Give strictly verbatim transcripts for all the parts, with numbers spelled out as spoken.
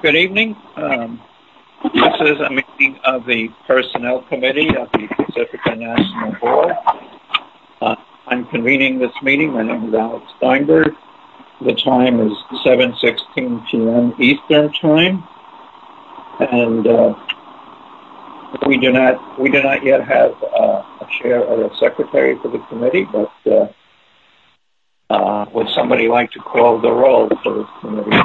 good evening. Um, this is a meeting of the Personnel Committee of the Pacifica National Board. Uh, I'm convening this meeting. My name is Alex Steinberg. The time is seven sixteen p.m. Eastern Time, and uh, we do not we do not yet have uh, a chair or a secretary for the committee. But uh, uh, would somebody like to call the roll for this committee?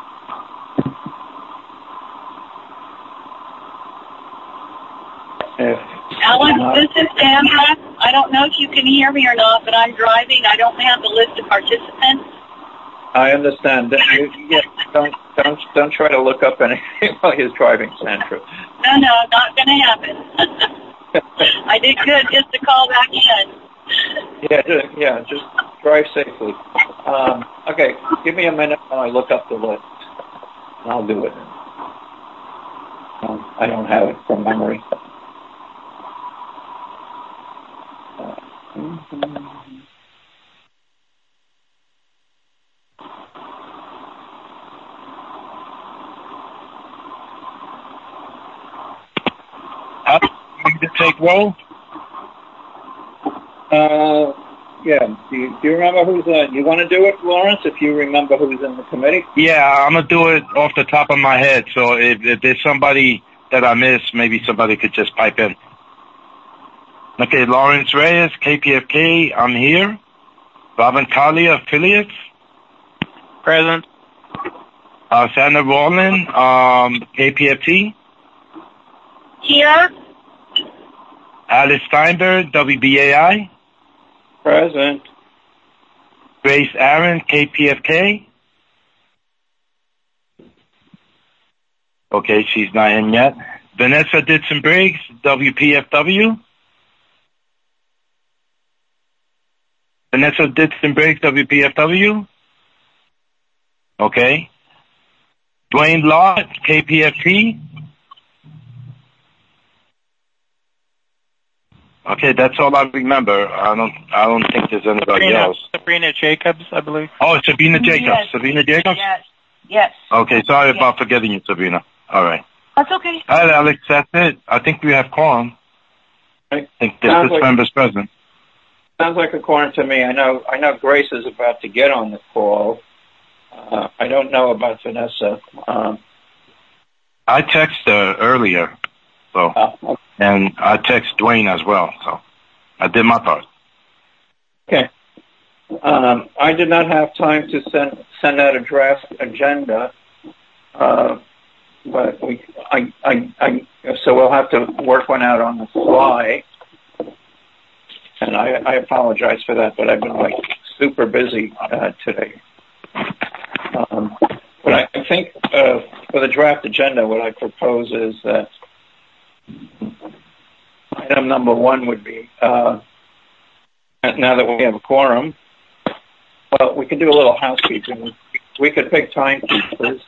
If Alex, not, this is Sandra. I don't know if you can hear me or not, but I'm driving. I don't have the list of participants. I understand. You, yeah, don't don't don't try to look up anything while you're driving, Sandra. No, no, not going to happen. I did good just to call back in. Yeah, just, yeah, just drive safely. Um, okay, give me a minute while I look up the list, and I'll do it. Um, I don't have it from memory. Uh, mm-hmm. How do you take roll? Uh, yeah. Do you, do you remember who's? Uh, you want to do it, Lawrence? If you remember who's in the committee? Yeah, I'm gonna do it off the top of my head. So if, if there's somebody that I miss, maybe somebody could just pipe in. Okay, Lawrence Reyes, K P F K, I'm here. Robin Collier, affiliates. Present. Uh, Sandra Rowland, um, K P F T. Here. Alice Steinberg, W B A I. Present. Grace Aaron, K P F K. Okay, she's not in yet. Vanessa Ditson Briggs, W P F W. Vanessa Ditson Briggs, W P F W. Okay. Dwayne Lott, K P F T. Okay, that's all I remember. I don't. I don't think there's anybody Sabrina, else. Sabrina Jacobs, I believe. Oh, Sabrina Jacobs. Yes. Sabrina Jacobs. Yes. Yes. Okay, sorry Yes. about forgetting you, Sabrina. All right. That's okay. All right, Alex. That's it. I think we have quorum. Right. I think there's Sounds six like- members present. Sounds like a quorum to me. I know. I know Grace is about to get on the call. Uh, I don't know about Vanessa. Um, I texted her earlier, so uh, and I text Dwayne as well. So I did my part. okay. Um, I did not have time to send send out a draft agenda, uh, but we. I, I. I. So we'll have to work one out on the fly. And I, I apologize for that, but I've been like super busy uh, today. Um, but I, I think uh, for the draft agenda, what I propose is that item number one would be, uh, now that we have a quorum, well, we can do a little housekeeping. We could pick timekeepers.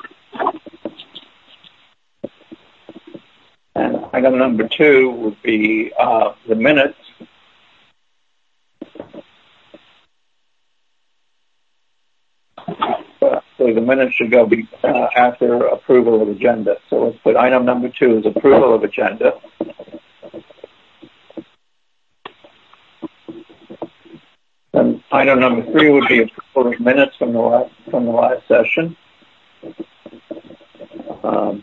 And item number two would be uh, the minutes. Uh, so the minutes should go be, uh, after approval of agenda. So let's put item number two as approval of agenda. And item number three would be approval of minutes from the last from the last session. Um,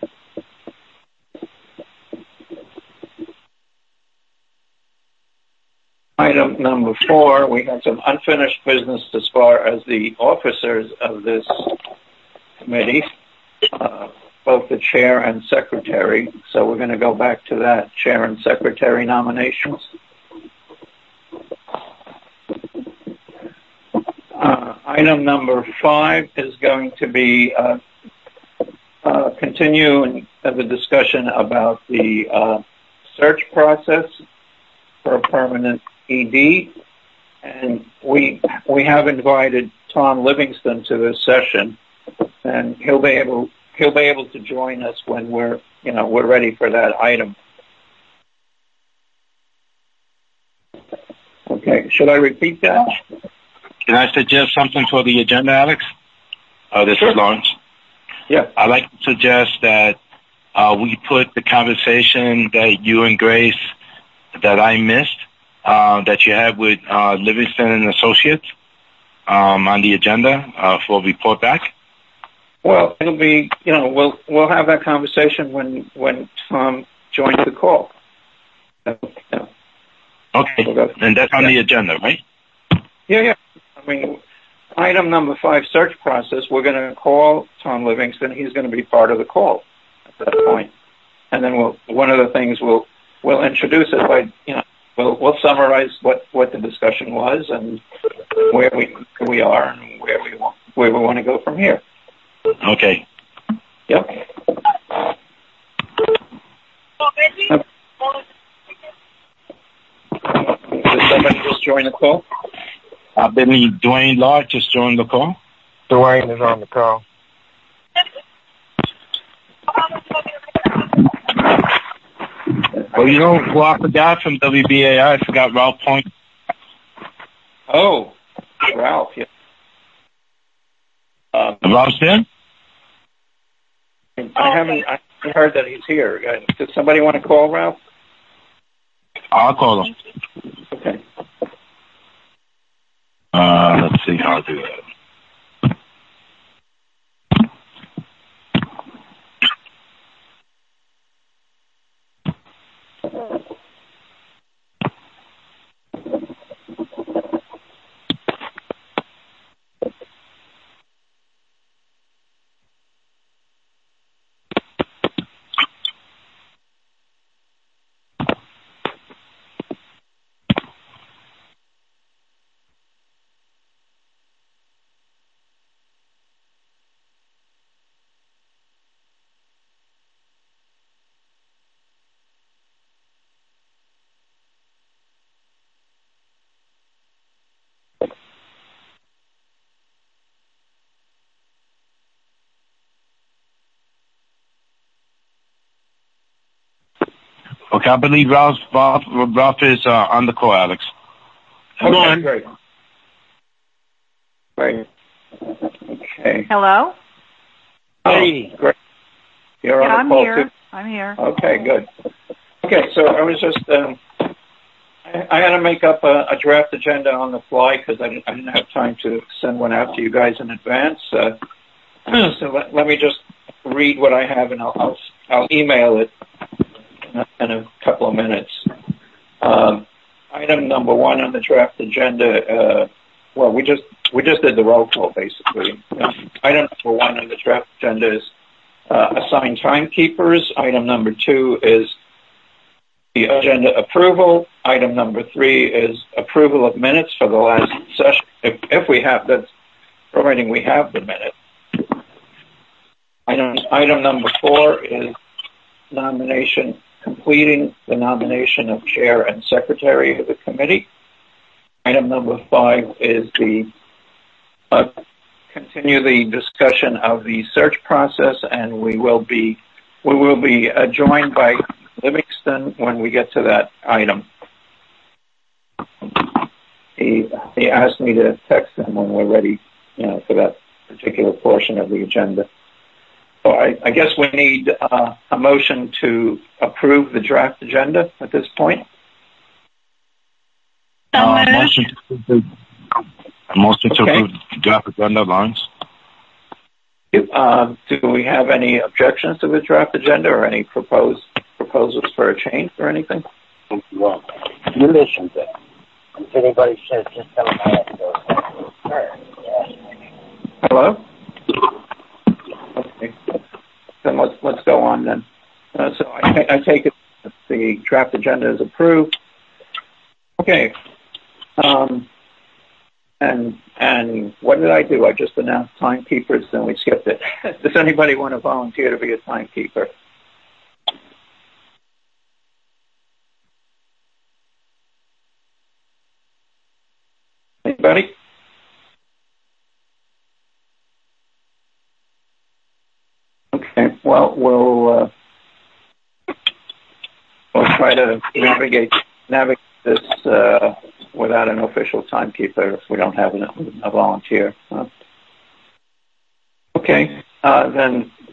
Item number four, we have some unfinished business as far as the officers of this committee, uh, both the chair and secretary. So we're going to go back to that, chair and secretary nominations. Uh, item number five is going to be uh, uh, continuing the discussion about the uh, search process for a permanent E D, and we we have invited Tom Livingston to this session, and he'll be able he'll be able to join us when we're you know we're ready for that item. Okay, should I repeat that? Can I suggest something for the agenda, Alex? Oh, this Sure. is Lawrence. Yeah. I'd like to suggest that uh, we put the conversation that you and Grace, that I missed, uh, that you had with uh, Livingston and Associates um, on the agenda uh, for a report back. Well, it'll be, you know, we'll we'll have that conversation when when Tom joins the call. Yeah. Okay, We'll and that's on yeah. the agenda, right? Yeah, yeah. I mean, item number five, search process, we're going to call Tom Livingston. He's going to be part of the call at that point. And then we'll, one of the things we'll, we'll introduce it by, you know, we'll, we'll summarize what, what the discussion was and where we, where we are and where we want, where we want to go from here. Okay. Yep. Did somebody just join the call? I believe Dwayne Law just joined the call. Dwayne is on the call. Well, you know who I forgot from W B A I? I forgot Ralph Point. Oh, Ralph, yeah. Um, Ralph's there? I haven't, I haven't heard that he's here. Uh, Does somebody want to call Ralph? I'll call him. Okay. Uh, let's see how to do that. Okay, I believe Ralph, Ralph, Ralph is uh, on the call, Alex. Come okay, on. Great. Great. Okay. Hello? Hey, great. You're yeah, on I'm the call here. too? I'm here. Okay, good. Okay, so I was just, um, I, I had to make up a, a draft agenda on the fly because I, I didn't have time to send one out to you guys in advance. Uh, so let, let me just read what I have and I'll, I'll, I'll email it in a couple of minutes. Um, item number one on the draft agenda, uh, well, we just we just did the roll call, basically. Uh, item number one on the draft agenda is uh, assigned timekeepers. Item number two is the agenda approval. Item number three is approval of minutes for the last session. If, if we have, that's providing we have the minutes. Item, item number four is nomination completing the nomination of chair and secretary of the committee. Item number five is the uh, continue the discussion of the search process, and we will be we will be uh, joined by Livingston when we get to that item. He he asked me to text him when we're ready, you know, for that particular portion of the agenda. So I, I guess we need uh, a motion to approve the draft agenda at this point. Uh, motion to approve, motion to Okay. approve the draft agenda, Lawrence. Uh, do we have any objections to the draft agenda or any proposed proposals for a change or anything? Well, you listen to it. If anybody says, just tell them I have to go. Hello? Okay. Then let's, let's go on then. Uh, so I, I take it that the draft agenda is approved. Okay. Um, and and what did I do? I just announced timekeepers, then we skipped it. Does anybody want to volunteer to be a timekeeper? Anybody? Okay. Well, we'll uh, we'll try to navigate navigate this uh, without an official timekeeper if we don't have a, a volunteer. Huh? Okay. Uh, then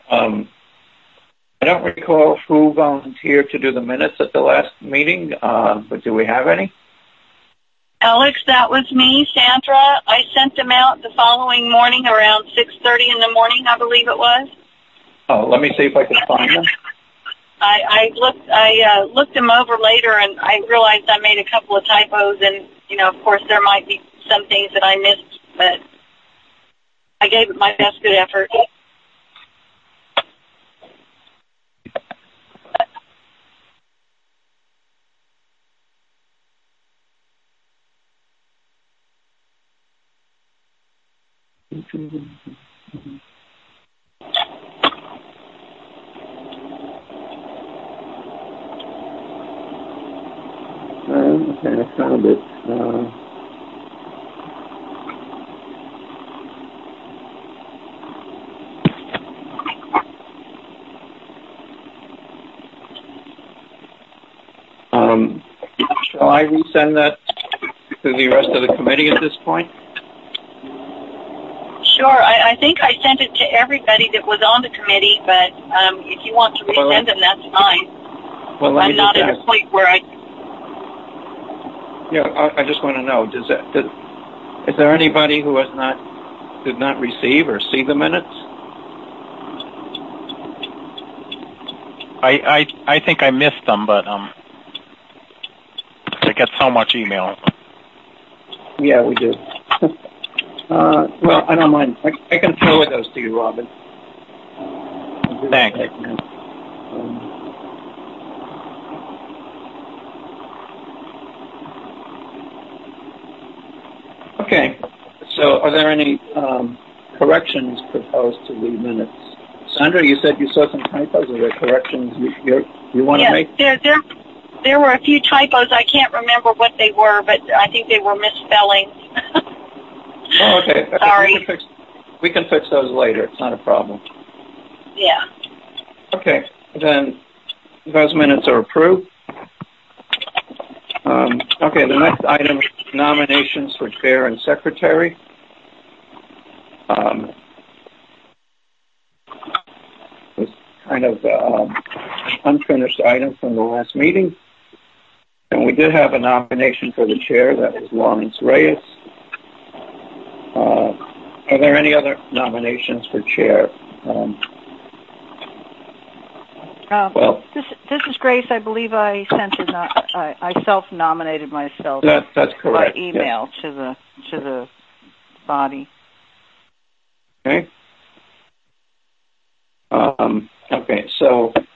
Um, I don't recall who volunteered to do the minutes at the last meeting, uh, but do we have any? Alex, that was me, Sandra. I sent them out the following morning around six thirty in the morning, I believe it was. Oh, let me see if I can find them. I, I looked I uh, looked them over later, and I realized I made a couple of typos, and, you know, of course, there might be some things that I missed, but I gave it my best good effort. Okay, I found it. Uh, um, shall I resend that to the rest of the committee at this point? Sure. I, I think I sent it to everybody that was on the committee, but um, if you want to resend them, that's fine. Well, let me I'm not just at ask. a point where I... Yeah, I, I just want to know, does that, does, is there anybody who has not, did not receive or see the minutes? I, I, I think I missed them, but um, I get so much email. Yeah, we do. uh, well, I don't mind. I, I can forward those to you, Robin. Thanks. Um, Okay, so are there any um, corrections proposed to the minutes? Sandra, you said you saw some typos. Are there corrections you you, you want yes, to make? There, there, there were a few typos. I can't remember what they were, but I think they were misspellings. Oh, okay. Sorry. We can, fix, we can fix those later. It's not a problem. Yeah. Okay, then those minutes are approved. Um, okay, the next item is nominations for chair and secretary. Um, it's kind of um, an unfinished item from the last meeting. And we did have a nomination for the chair. That was Lawrence Reyes. Uh, are there any other nominations for chair? Um, Uh, well, this this is Grace. I believe I sent a no- I, I self-nominated myself that, that's correct. by email yes. to the to the body. Okay. Um, okay. So, all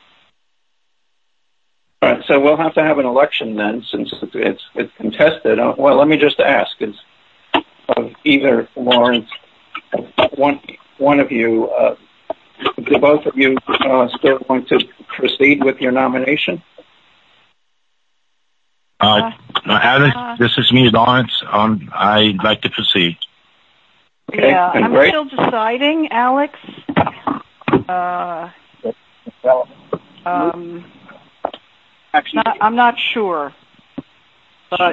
right. So we'll have to have an election then, since it's it's contested. Uh, well, let me just ask: is of either Lawrence, one one of you? Uh, Do both of you uh, still want to proceed with your nomination? Uh, Alex, uh, this is me, Lawrence. Um, I'd like to proceed. Okay. Yeah, And I'm Grace? still deciding, Alex. Uh, um, not, I'm not sure, but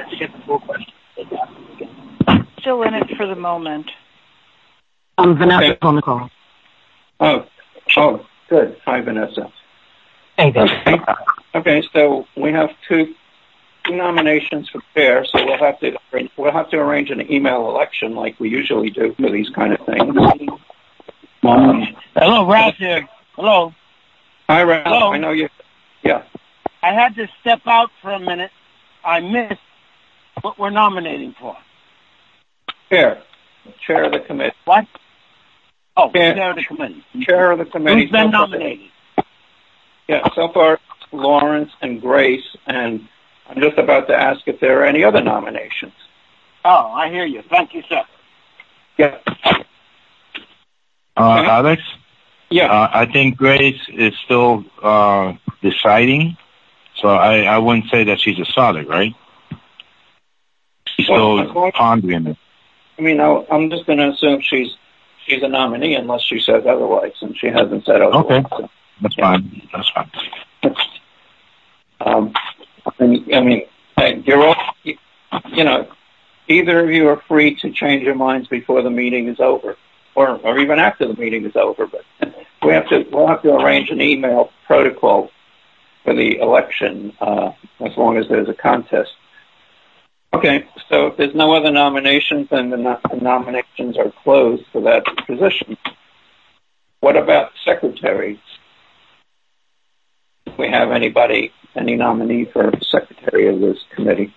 still in it for the moment. I'm Vanessa Okay. on the call. Oh, oh, good. Hi, Vanessa. Hey there. Okay. Okay, so we have two, two nominations for chair, so we'll have to we'll have to arrange an email election like we usually do for these kind of things. Um, Hello, Ralph here. Hello. hi, Ralph. Hello. I know you. Yeah. I had to step out for a minute. I missed what we're nominating for. Chair. Chair of the committee. What? Oh, Chair. chair of the committee. Chair of the committee. Who's been So far- nominated? Yeah, so far Lawrence and Grace, and I'm just about to ask if there are any other nominations. Oh, I hear you. Thank you, sir. Yeah. Uh, Okay. Alex? Yeah. Uh, I think Grace is still uh, deciding, so I, I wouldn't say that she's a solid, right? She's Well, still as long- pondering it. I mean, I'll, I'm just going to assume she's she's a nominee unless she says otherwise, and she hasn't said otherwise. Okay. So, That's yeah. fine. That's fine. Um, and, I mean, hey, you're all, you, you know, either of you are free to change your minds before the meeting is over, or, or even after the meeting is over, but we have to, we'll have to arrange an email protocol for the election, uh, as long as there's a contest. Okay, so if there's no other nominations, then the, no- the nominations are closed for that position. What about secretary? Do we have anybody, any nominee for secretary of this committee?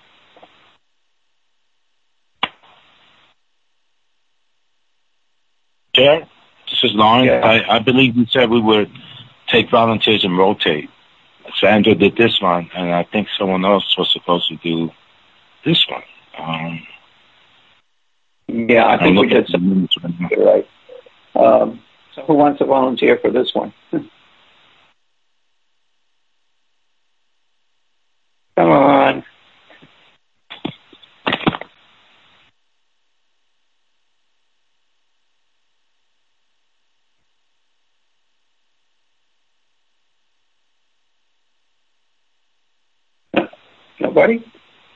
Chair, this is Lawrence. Yeah. I, I believe you said we would take volunteers and rotate. Sandra did this one, and I think someone else was supposed to do this one. Um, yeah, I think we did. Some, You're right. Um, so who wants to volunteer for this one? Come on. Nobody?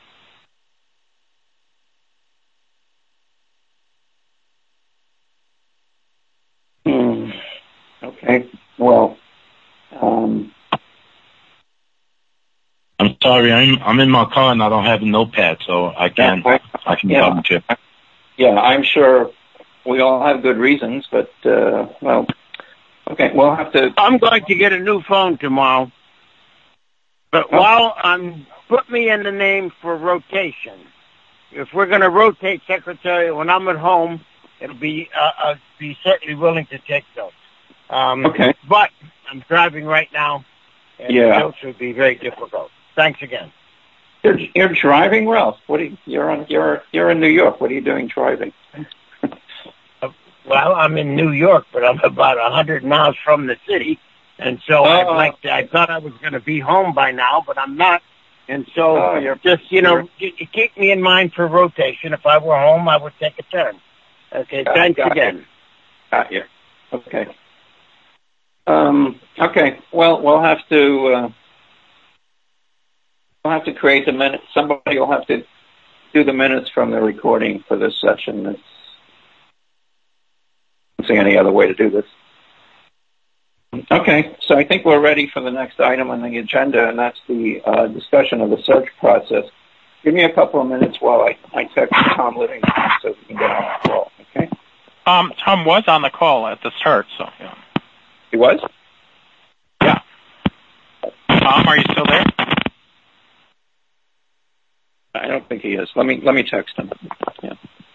Hmm. Okay. Well, um, I'm sorry, I'm I'm in my car and I don't have a notepad, so I can I, I can yeah, volunteer. Yeah, I'm sure we all have good reasons, but uh, well, okay, we'll have to. I'm going to get a new phone tomorrow. But Oh. while I'm, put me in the name for rotation. If we're going to rotate secretary when I'm at home, it'll be, uh, I'll be certainly willing to take those. Um, Okay. But I'm driving right now, and Yeah. those would be very difficult. Thanks again. You're, you're driving, Ralph. What are you, you're on? You're you're in New York. What are you doing driving? Well, I'm in New York, but I'm about a hundred miles from the city, and so Oh. I'd like to, I thought I was going to be home by now, but I'm not. And so, Oh, you're- just you know, you're- you keep me in mind for rotation. If I were home, I would take a turn. Okay, Got- thanks got again. you. Got you. Okay. Um. Okay. Well, we'll have to. Uh, we'll have to create the minutes. Somebody will have to do the minutes from the recording for this session. It's, I don't see any other way to do this. Okay, so I think we're ready for the next item on the agenda, and that's the uh, discussion of the search process. Give me a couple of minutes while I, I text Tom Livingston so we can get on the call, okay? Um, Tom was on the call at the start, so yeah. He was? Yeah. Tom, are you still there? I don't think he is. Let me let me text him. Yeah.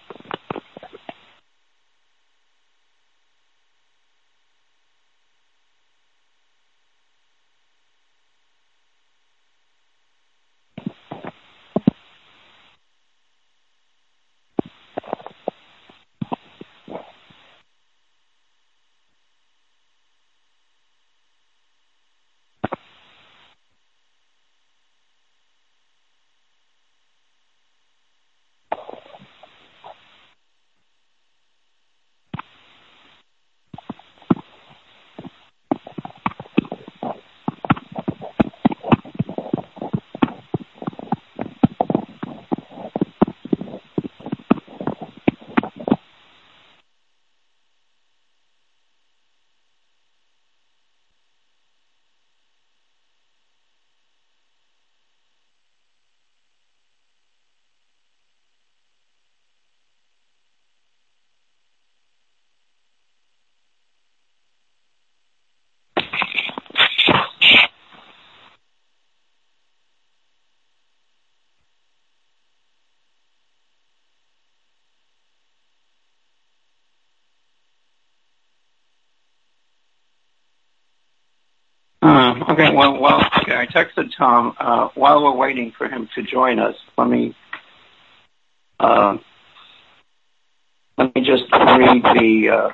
Uh, okay, well, well, okay, I texted Tom. Uh, while we're waiting for him to join us, let me uh, let me just read the uh,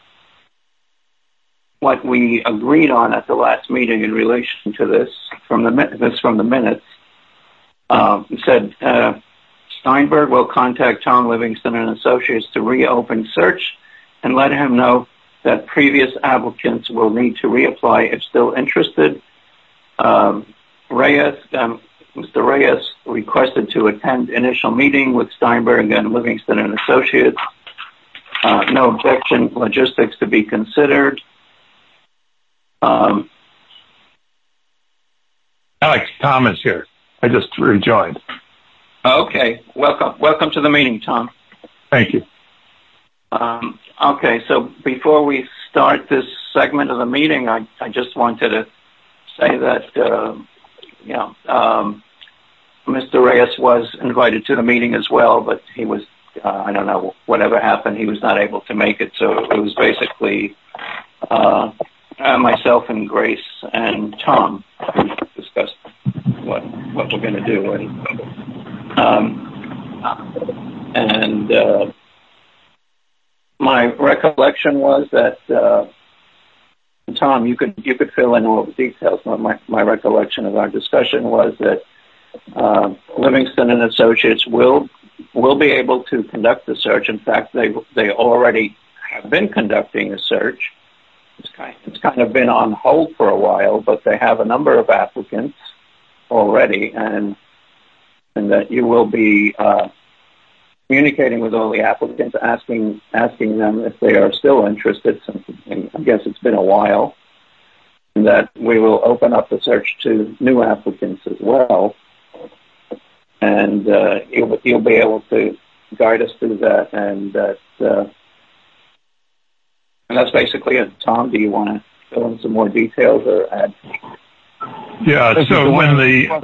what we agreed on at the last meeting in relation to this from the min- this from the minutes. Uh, it said uh, Steinberg will contact Tom Livingston and Associates to reopen search and let him know that previous applicants will need to reapply if still interested. Um, Reyes, um, Mister Reyes requested to attend initial meeting with Steinberg and Livingston and Associates. Uh, no objection, logistics to be considered. Um, Alex Thomas here. I just rejoined. Okay. Welcome. Welcome to the meeting, Tom. Thank you. Um, okay. So before we start this segment of the meeting, I, I just wanted to say that, uh, you know, um, Mister Reyes was invited to the meeting as well, but he was, uh, I don't know, whatever happened, he was not able to make it. So it was basically uh, uh, myself and Grace and Tom who discussed what what we're going to do. And, um, and uh, my recollection was that, uh, Tom, you could you could fill in all the details. My, my recollection of our discussion was that Uh, Livingston and Associates will will be able to conduct the search. In fact, they they already have been conducting a search. It's kind it's kind of been on hold for a while, but they have a number of applicants already, and and that you will be uh, communicating with all the applicants, asking asking them if they are still interested. Since I guess it's been a while, and that we will open up the search to new applicants as well. And uh, you'll, you'll be able to guide us through that, and that, uh, and that's basically it. Tom, do you want to fill in some more details or add? Yeah. So when the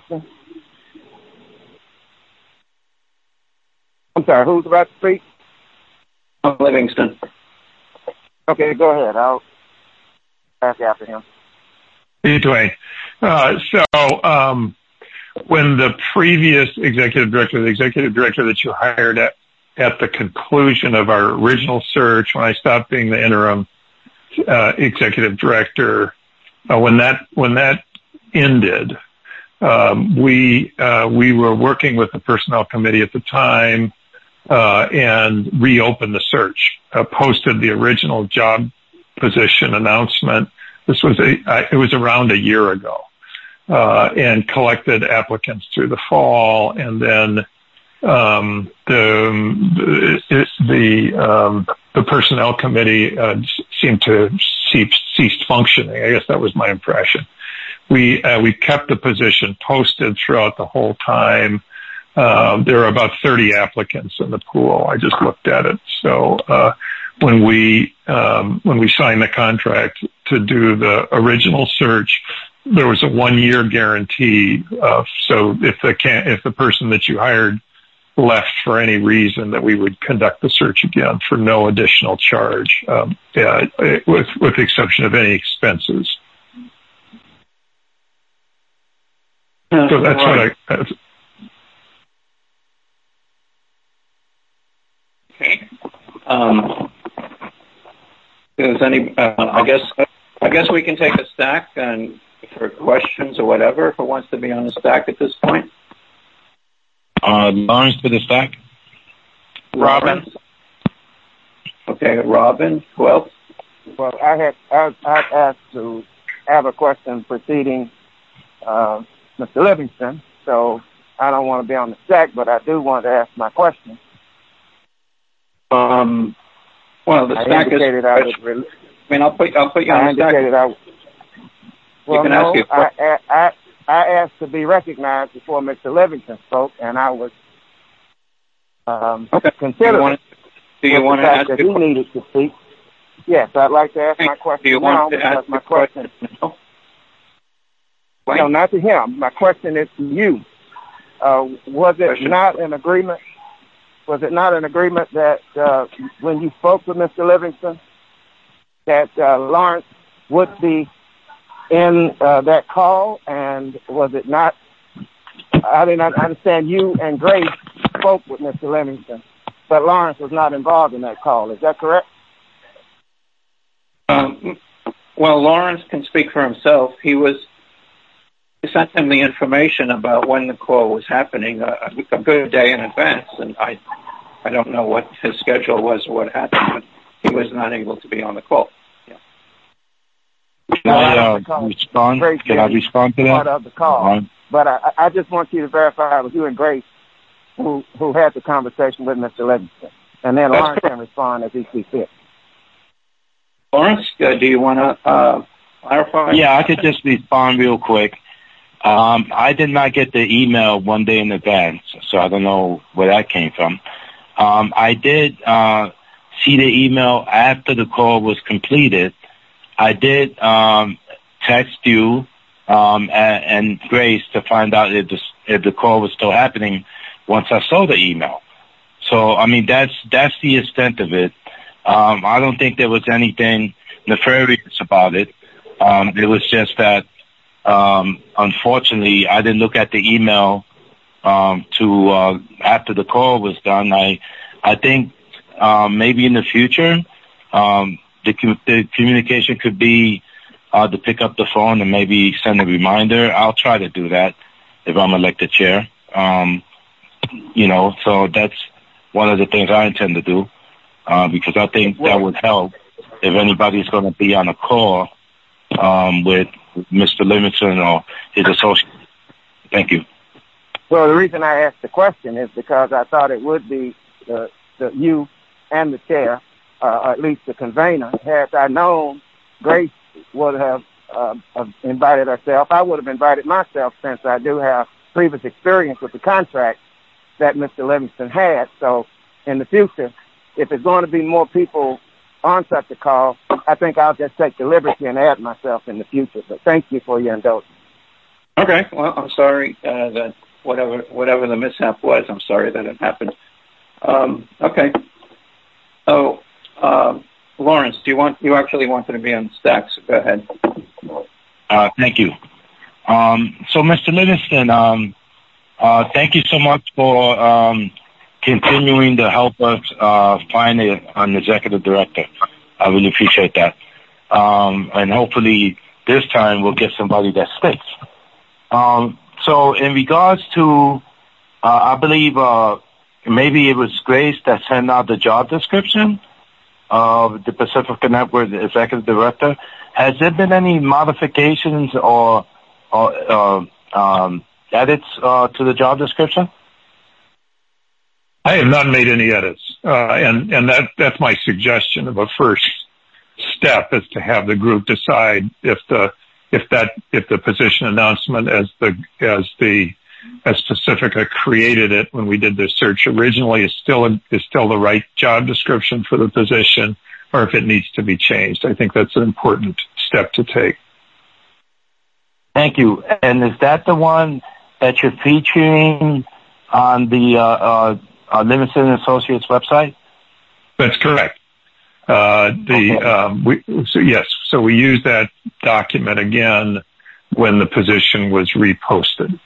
I'm sorry, who's about to speak? Livingston. Okay, go ahead. I'll ask after him. Anyway, uh, so. Um, When the previous executive director, the executive director that you hired at, at the conclusion of our original search, when I stopped being the interim uh, executive director, uh, when that when that ended, um, we uh, we were working with the personnel committee at the time uh, and reopened the search, uh, posted the original job position announcement. This was a it was around a year ago. Uh, and collected applicants through the fall, and then um, the the um, the personnel committee uh, seemed to cease, ceased functioning. I guess that was my impression. We uh, we kept the position posted throughout the whole time. Uh, there are about thirty applicants in the pool. I just looked at it. So uh, when we um, when we signed the contract to do the original search, there was a one-year guarantee. Uh, so if the can, if the person that you hired left for any reason, that we would conduct the search again for no additional charge, um, yeah, with with the exception of any expenses. Uh, so that's right. what I. That's, okay. Um, is any? Uh, I guess. I guess we can take a stack and. For questions or whatever, if it wants to be on the stack at this point. Uh, Lawrence to the stack. Robin. Okay, Robin. Who else? Well, I had I, I asked to have a question preceding uh, Mister Livingston, so I don't want to be on the stack, but I do want to ask my question. Um. Well, the I stack is. I, would re- I mean, I'll put I'll put you on I the stack. I, Well, you can no, ask you I, I, I asked to be recognized before Mister Livingston spoke, and I was um, okay. considered do you want to ask that he question? needed to speak. Yes, I'd like to ask my question do you now want to because ask my question. question. No? no, not to him. My question is to you. Uh, was it question. not an agreement? Was it not an agreement that uh, when you spoke with Mister Livingston, that uh, Lawrence would be in uh, that call, and was it not? I didn't understand you and Grace spoke with Mister Livingston, but Lawrence was not involved in that call. Is that correct? Um, well, Lawrence can speak for himself. He was we sent him the information about when the call was happening a, a good day in advance, and I I don't know what his schedule was or what happened, but he was not able to be on the call. Can I uh, respond? Can I respond to that? Part of the call. Right. But I, I just want you to verify with you and Grace who who had the conversation with Mister Livingston. And then That's Lawrence correct. can respond as he sees fit. Lawrence, uh, do you want to uh, clarify? Yeah, I could just respond real quick. Um, I did not get the email one day in advance, so I don't know where that came from. Um, I did uh, see the email after the call was completed. I did um, text you um, and, and Grace to find out if the, if the call was still happening once I saw the email. So, I mean, that's that's the extent of it. Um, I don't think there was anything nefarious about it. Um, it was just that, um, unfortunately, I didn't look at the email um, to uh, after the call was done. I I think um, maybe in the future um, the, the communication could be uh, to pick up the phone and maybe send a reminder. I'll try to do that if I'm elected chair. Um, you know, so that's one of the things I intend to do uh, because I think that would help if anybody's going to be on a call um, with Mister Livingston or his associate. Thank you. Well, the reason I asked the question is because I thought it would be the, the you and the chair, uh, or at least the convener. Had I known Grace would have uh, invited herself, I would have invited myself since I do have previous experience with the contract that Mister Livingston had. So in the future, if it's going to be more people on such a call, I think I'll just take the liberty and add myself in the future. But thank you for your indulgence. Okay. Well, I'm sorry uh, that whatever whatever the mishap was, I'm sorry that it happened. Um, okay. So, uh, Lawrence, do you want you actually wanted to be on Stacks? So go ahead. Uh, thank you. Um, so, Mister Livingston, um, uh, thank you so much for um, continuing to help us uh, find a, an executive director. I really appreciate that. Um, and hopefully this time we'll get somebody that sticks. Um, so in regards to, uh, I believe uh, maybe it was Grace that sent out the job description of the Pacifica Network executive director. Has there been any modifications or, or uh, um, edits uh, to the job description? I have not made any edits, uh, and and that that's my suggestion of a first step is to have the group decide if the if that if the position announcement as the as the as Pacifica created it when we did the search originally is still is still the right job description for the position, or if it needs to be changed. I think that's an important step to take. Thank you. And is that the one that you're featuring on the uh, uh, uh, Livingston and Associates website? That's correct. Uh, the okay. um, we, so yes, so we used that document again when the position was reposted.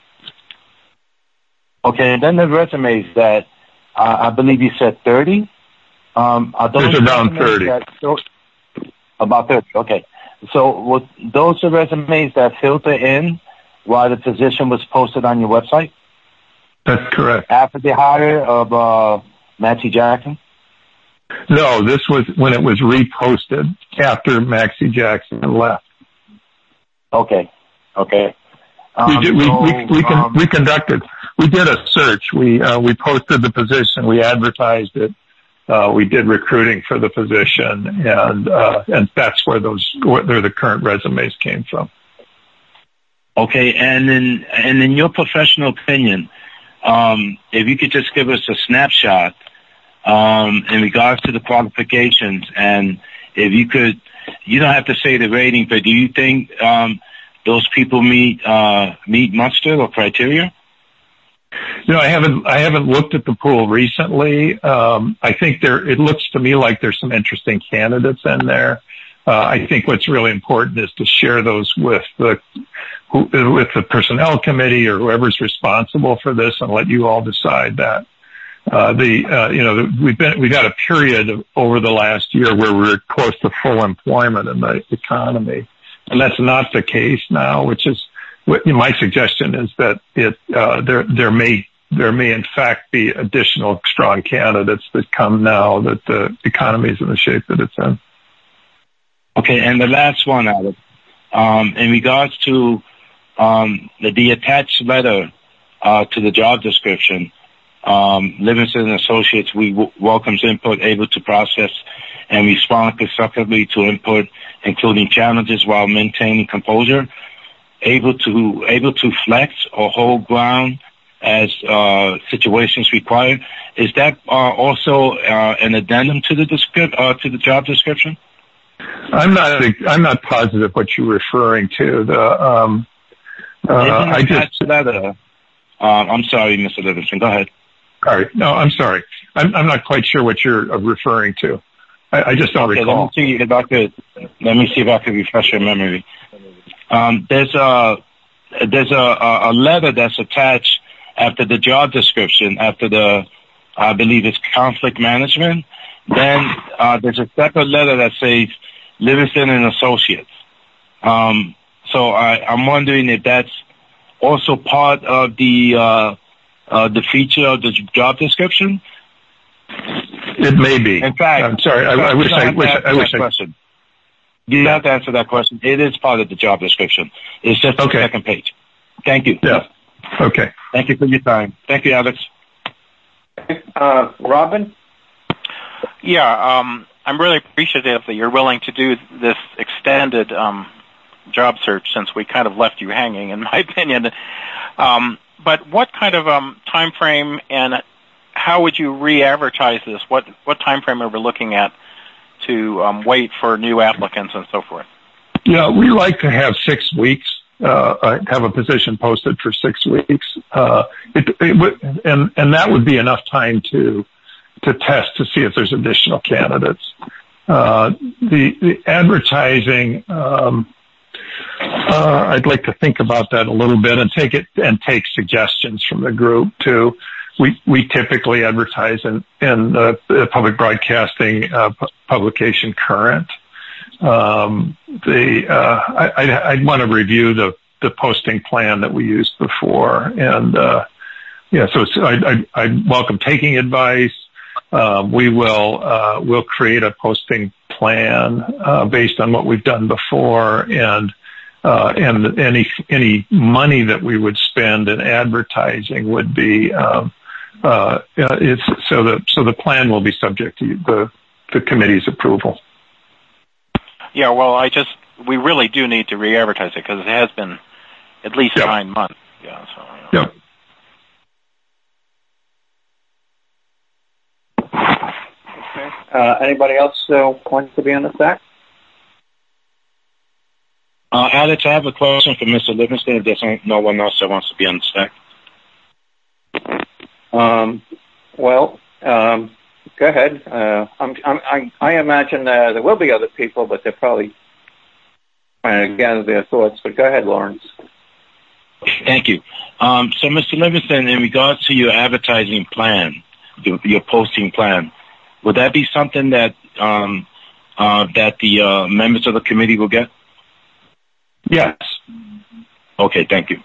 Okay, and then the resumes that uh, I believe you said thirty. Um, are those There's around thirty. That, about thirty. Okay, so were those the resumes that filter in while the position was posted on your website? That's correct. After the hire of uh, Maxie Jackson? No, this was when it was reposted after Maxie Jackson left. Okay, okay. Um, we, did, we, so, we, we, con- um, we conducted, we did a search. We, uh, we posted the position. We advertised it. Uh, we did recruiting for the position, and, uh, and that's where those, where the current resumes came from. Okay, and in, and in your professional opinion, um, if you could just give us a snapshot, um, in regards to the qualifications, and if you could, you don't have to say the rating, but do you think, um, those people meet, uh, meet muster or criteria? You know, I haven't, I haven't looked at the pool recently. Um, I think there, it looks to me like there's some interesting candidates in there. Uh, I think what's really important is to share those with the, who, with the personnel committee or whoever's responsible for this and let you all decide that. Uh, the, uh, you know, we've been, we've had a period of, over the last year where we're close to full employment in the economy. And that's not the case now, which is what my suggestion is that it, uh, there, there may, there may in fact be additional strong candidates that come now that the economy is in the shape that it's in. Okay. And the last one, Alex, um, in regards to, um, the, the attached letter, uh, to the job description, um, Livingston and Associates, we w- welcomes input, able to process and respond constructively to input, including challenges while maintaining composure, able to able to flex or hold ground as uh, situations require. Is that uh, also uh, an addendum to the descript uh, to the job description? I'm not. I'm not positive what you're referring to. The um, uh, I just. Letter, uh, I'm sorry, Mister Livingston. Go ahead. All right. No, I'm sorry. I'm, I'm not quite sure what you're referring to. I, I just don't okay, recall. Let me see if I could. Let me see if I could refresh your memory. Um, there's a there's a, a letter that's attached after the job description, after the I believe it's conflict management. Then uh, there's a separate letter that says Livingston and Associates. Um, so I, I'm wondering if that's also part of the uh, uh, the feature of the job description. It may be. In fact, I'm sorry. I, I wish I wish I wish I. Question. You have to answer that question. It is part of the job description. It's just the okay. second page. Thank you. Yeah. Okay. Thank you for your time. Thank you, Alex. Uh, Robin? Yeah, um, I'm really appreciative that you're willing to do this extended um, job search since we kind of left you hanging, in my opinion. Um, but what kind of um, time frame and how would you re-advertise this? What what time frame are we looking at to um, wait for new applicants and so forth? Yeah, we like to have six weeks. Uh, have a position posted for six weeks, uh, it, it would, and and that would be enough time to to test to see if there's additional candidates. Uh, the, the advertising, um, uh, I'd like to think about that a little bit and take it and take suggestions from the group too. We we typically advertise in in the, the public broadcasting uh, pu- publication Current. Um, the, uh, I, I'd, I'd want to review the, the posting plan that we used before. And, uh, yeah, so it's, I, I, I'd welcome taking advice. Um, we will, uh, we'll create a posting plan, uh, based on what we've done before. And, uh, and any, any money that we would spend in advertising would be, um, uh, it's, so the, so the plan will be subject to the, the committee's approval. Yeah, well, I just, we really do need to re-advertise it because it has been at least yep. nine months. Yeah, so, you know. Yep. Okay. Uh, anybody else uh, wants to be on the stack? Uh, Alex, I have a question for Mister Livingston if there's no one else that wants to be on the stack. Um, well, um, Go ahead. Uh, I'm, I'm, I, I imagine uh, there will be other people, but they're probably trying to gather their thoughts. But go ahead, Lawrence. Thank you. Um, so, Mister Livingston, in regards to your advertising plan, your, your posting plan, would that be something that um, uh, that the uh, members of the committee will get? Yes. Okay. Thank you.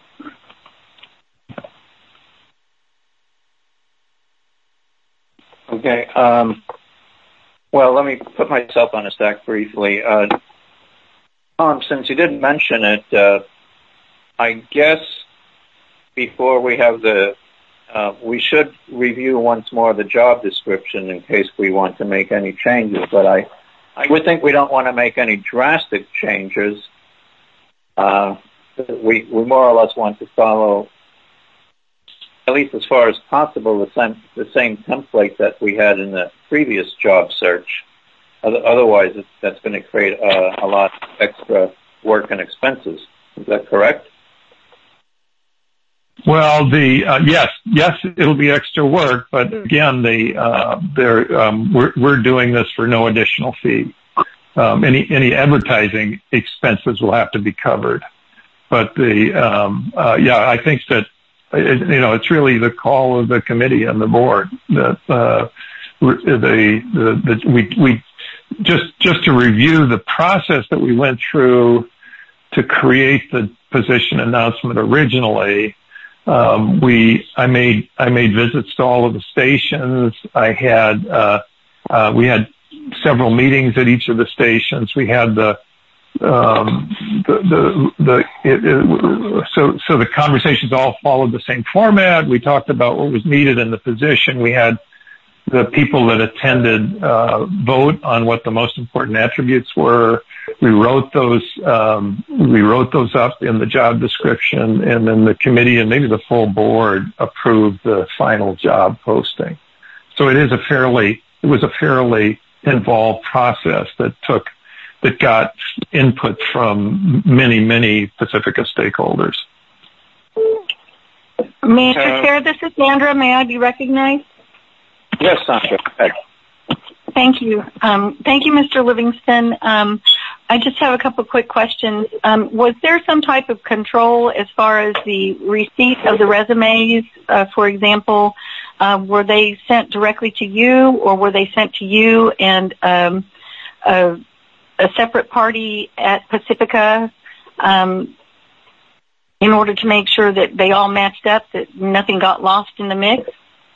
Okay. Um, well, let me put myself on a stack briefly. Uh, Tom, since you didn't mention it, uh, I guess before we have the, uh, we should review once more the job description in case we want to make any changes. But I, I would think we don't want to make any drastic changes. Uh, we, we more or less want to follow, at least as far as possible, the same, the same template that we had in the previous job search. Otherwise, it's, that's going to create a, a lot of extra work and expenses. Is that correct? Well, the uh, yes, yes, it'll be extra work, but again, the uh, there um, we're we're doing this for no additional fee. Um, any any advertising expenses will have to be covered, but the um, uh, yeah, I think that. You know, it's really the call of the committee and the board that uh, the, the, the we we just just to review the process that we went through to create the position announcement originally. Um, we I made I made visits to all of the stations. I had uh, uh, we had several meetings at each of the stations. We had the Um, the, the, the, it, it, so, so the conversations all followed the same format. We talked about what was needed in the position. We had, the people that attended uh, vote on what the most important attributes were. We wrote those um, we wrote those up in the job description, and then the committee and maybe the full board approved the final job posting. So it is a fairly it was a fairly involved process that took that got input from many many Pacifica stakeholders. Mister Chair, this is Sandra. May I be recognized? Yes, Sandra. Hey. Thank you. Um, thank you, Mister Livingston. Um, I just have a couple of quick questions. Um, was there some type of control as far as the receipt of the resumes? Uh, for example, uh, were they sent directly to you, or were they sent to you and um, a, a separate party at Pacifica um, in order to make sure that they all matched up, that nothing got lost in the mix?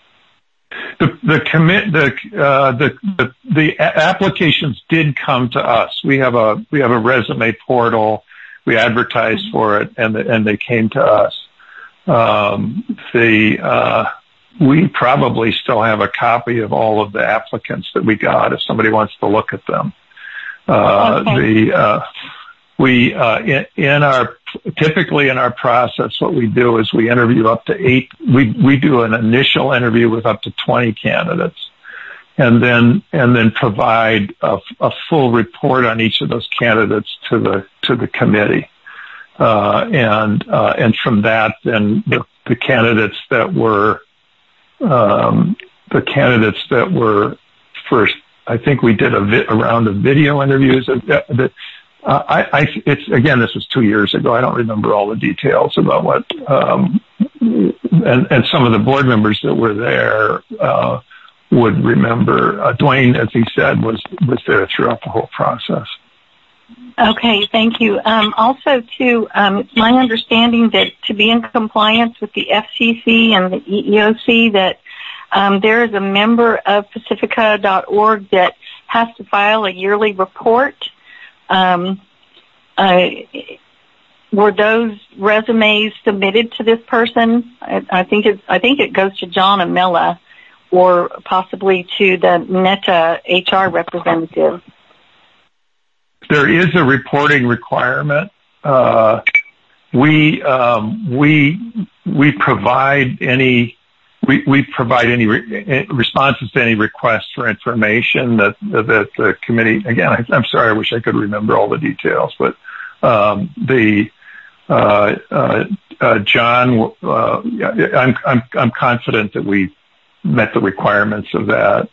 The the commit the, uh, the the the applications did come to us. We have a we have a resume portal. We advertised for it, and the, and they came to us. Um, the uh, we probably still have a copy of all of the applicants that we got if somebody wants to look at them. Uh, okay. The uh, we uh, in, in our typically in our process, what we do is we interview up to eight. We we do an initial interview with up to twenty candidates, and then and then provide a, a full report on each of those candidates to the to the committee, uh, and uh, and from that, then the, the candidates that were um, the candidates that were first. I think we did a, vi- a round of video interviews that. that Uh, I, I, it's again, this was two years ago. I don't remember all the details about what, um, and, and some of the board members that were there, uh, would remember. Uh, Dwayne, as he said, was, was there throughout the whole process. Okay, thank you. Um, also, too, um, it's my understanding that to be in compliance with the F C C and the E E O C, that um, there is a member of Pacifica dot org that has to file a yearly report. Um, uh, were those resumes submitted to this person? I, I think it, I think it goes to John Amella, or possibly to the Neta H R representative. There is a reporting requirement. Uh, we um, we we provide any. We, we provide any re- responses to any requests for information that that the committee. Again, I, I'm sorry, I wish I could remember all the details, but um, the uh, uh, uh, John, uh, I'm I'm I'm confident that we met the requirements of that.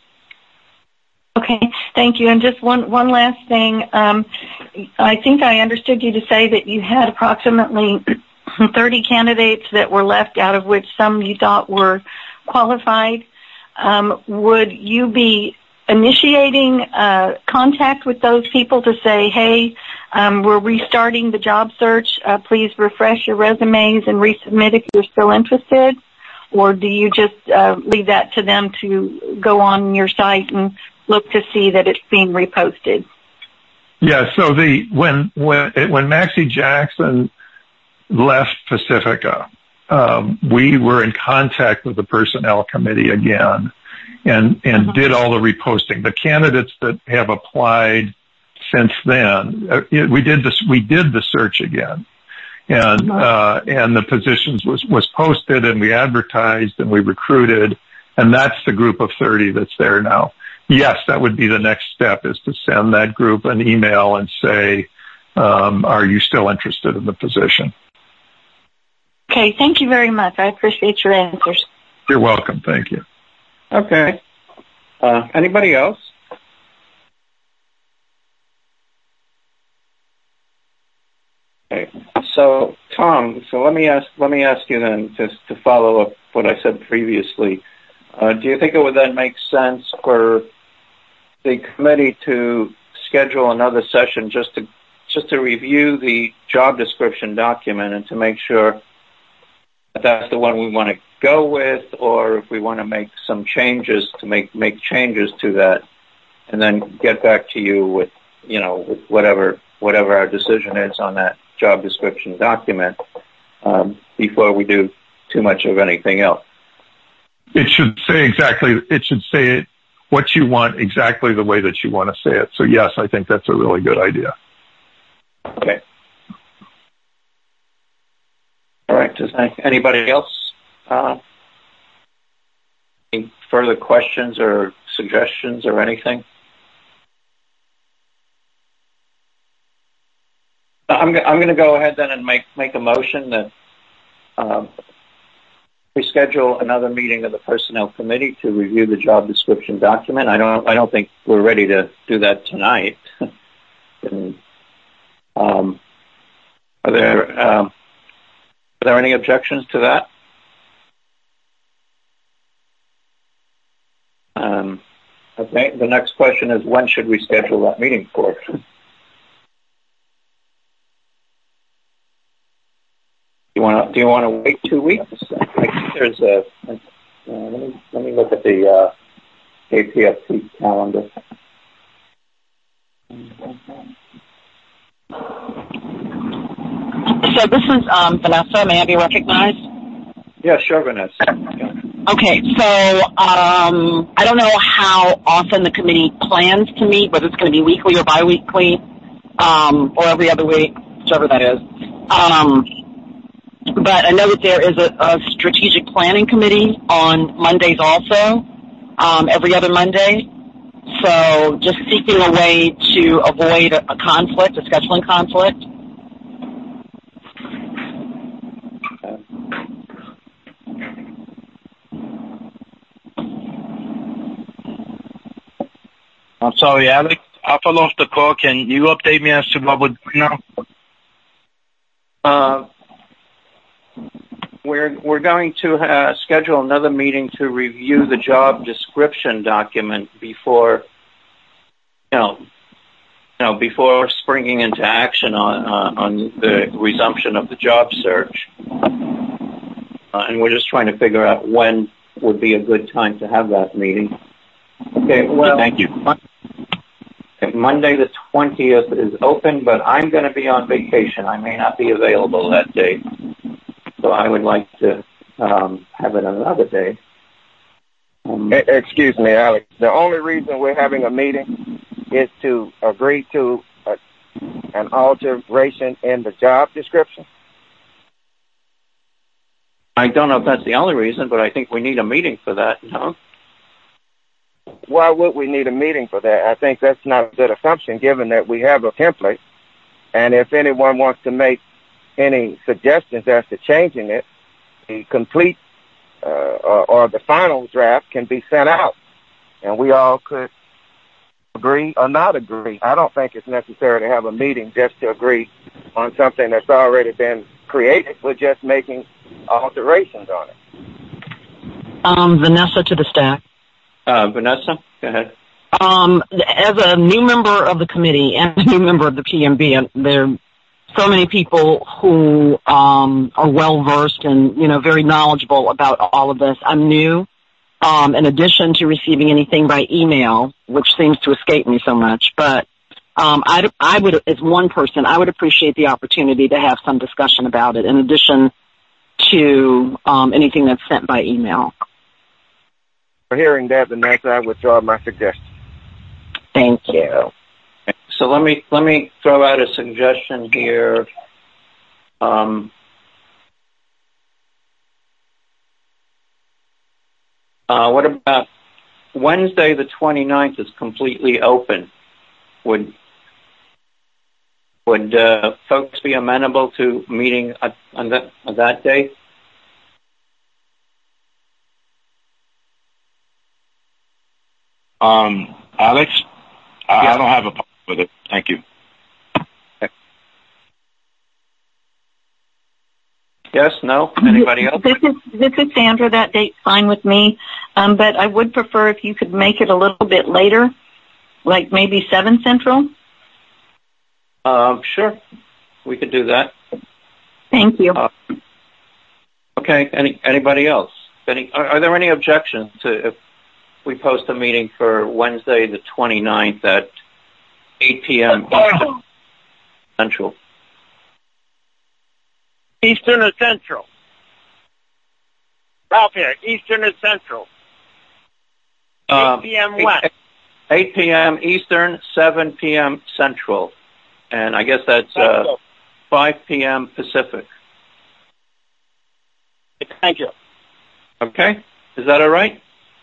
Okay, thank you. And just one one last thing. Um, I think I understood you to say that you had approximately thirty candidates that were left, out of which some you thought were qualified. Um, would you be initiating uh, contact with those people to say, hey, um, we're restarting the job search. Uh, please refresh your resumes and resubmit if you're still interested? Or do you just uh, leave that to them to go on your site and look to see that it's being reposted? Yeah, so the when when when Maxie Jackson left Pacifica, um, we were in contact with the personnel committee again, and and mm-hmm. did all the reposting. The candidates that have applied since then, uh, we did this. We did the search again, and uh, and the positions was was posted, and we advertised, and we recruited, and that's the group of thirty that's there now. Yes, that would be the next step, is to send that group an email and say, um, are you still interested in the position? Okay, thank you very much. I appreciate your answers. You're welcome. Thank you. Okay. Uh, anybody else? Okay. So, Tom, so let me ask, let me ask you then, just to follow up what I said previously. Uh, do you think it would then make sense for the committee to schedule another session just to just to review the job description document and to make sure that that's the one we want to go with, or if we want to make some changes to make make changes to that, and then get back to you with you know with whatever whatever our decision is on that job description document um, before we do too much of anything else? It should say exactly. It should say it what you want exactly the way that you want to say it. So yes, I think that's a really good idea. Okay. All right. Does anybody else uh, any further questions or suggestions or anything? I'm I'm going to go ahead then and make make a motion that um, we schedule another meeting of the Personnel Committee to review the job description document. I don't I don't think we're ready to do that tonight. and, um, are there um, are there any objections to that? Um, okay. The next question is, when should we schedule that meeting for? You want to, do you want to wait two weeks? I think there's a. Uh, let me let me look at the uh, A P F P calendar. So this is um, Vanessa. May I be recognized? Yeah, sure, Vanessa. Yeah. Okay, so um, I don't know how often the committee plans to meet, whether it's going to be weekly or biweekly, um, or every other week, whichever that is. Um, But I know that there is a, a strategic planning committee on Mondays also, um, every other Monday. So just seeking a way to avoid a, a conflict, a scheduling conflict. I'm sorry, Alex. I fell off the call. Can you update me as to what we're doing now? Uh, We're we're going to uh, schedule another meeting to review the job description document before, you know, you know, before springing into action on uh, on the resumption of the job search. Uh, and we're just trying to figure out when would be a good time to have that meeting. Okay. Well, thank you. Monday the twentieth is open, but I'm going to be on vacation. I may not be available that day. So I would like to um, have it another day. Um, Excuse me, Alex. The only reason we're having a meeting is to agree to a, an alteration in the job description. I don't know if that's the only reason, but I think we need a meeting for that, no? Why would we need a meeting for that? I think that's not a good assumption, given that we have a template. And if anyone wants to make any suggestions as to changing it, the complete uh, or, or the final draft can be sent out, and we all could agree or not agree. I don't think it's necessary to have a meeting just to agree on something that's already been created. We're just making alterations on it. Um, Vanessa to the staff. Uh, Vanessa, go ahead. Um, as a new member of the committee and a new member of the P M B, there are so many people who um, are well-versed and, you know, very knowledgeable about all of this. I'm new. Um, in addition to receiving anything by email, which seems to escape me so much, but um, I, I would, as one person, I would appreciate the opportunity to have some discussion about it in addition to um, anything that's sent by email. For hearing that, Vanessa, I withdraw my suggestion. Thank you. So let me let me throw out a suggestion here. Um, uh, what about Wednesday the twenty-ninth is completely open? Would would uh, folks be amenable to meeting on that on that day? Um, Alex, I, yeah. I don't have a problem with it. Thank you. Okay. Yes, no? Anybody else? This is, this is Sandra. That date's fine with me. Um, but I would prefer if you could make it a little bit later, like maybe seven Central. Um, sure. We could do that. Thank you. Uh, okay. Any anybody else? Any, are, are there any objections to if we post a meeting for Wednesday the twenty-ninth at eight p.m. Eastern Central? Eastern or Central? Ralph here. Eastern or Central? Um, eight p.m. West. eight p.m. Eastern, seven p.m. Central. And I guess that's uh, five p.m. Pacific. Thank you. Okay? Is that all right?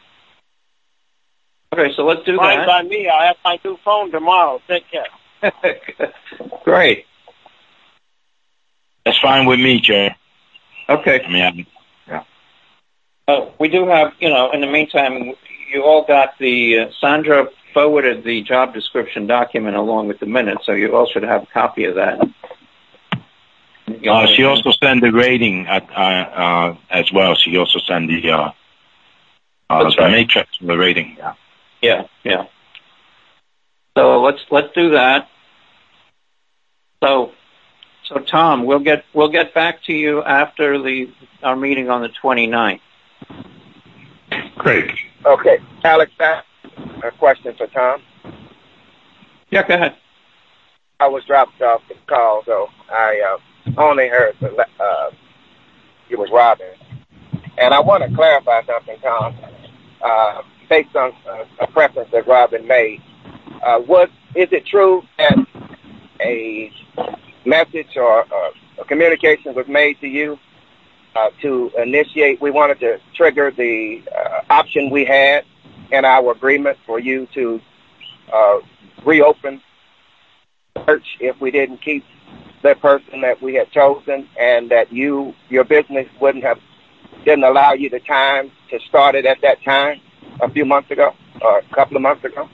Okay, so let's do Fine that. by me. I'll have my new phone tomorrow. Take care. Great. That's fine with me, Chair. Okay. I mean, yeah. Uh, we do have, you know, in the meantime, you all got the, uh, Sandra forwarded the job description document along with the minutes, so you all should have a copy of that. Uh, she also sent the rating at, uh, uh, as well. She also sent the, uh, uh, That's the right. matrix for the rating. Yeah. Yeah, yeah. So let's let's do that. So, so Tom, we'll get we'll get back to you after the our meeting on the twenty-ninth. Great. Okay. Alex, I have a question for Tom. Yeah, go ahead. I was dropped off the call, so I uh, only heard the, uh, it was Robin. And I want to clarify something, Tom. Uh, based on uh, a preference that Robin made, uh, was is it true that a message or uh, a communication was made to you uh, to initiate? We wanted to trigger the uh, option we had in our agreement for you to uh, reopen search if we didn't keep the person that we had chosen, and that you your business wouldn't have didn't allow you the time to start it at that time a few months ago or a couple of months ago?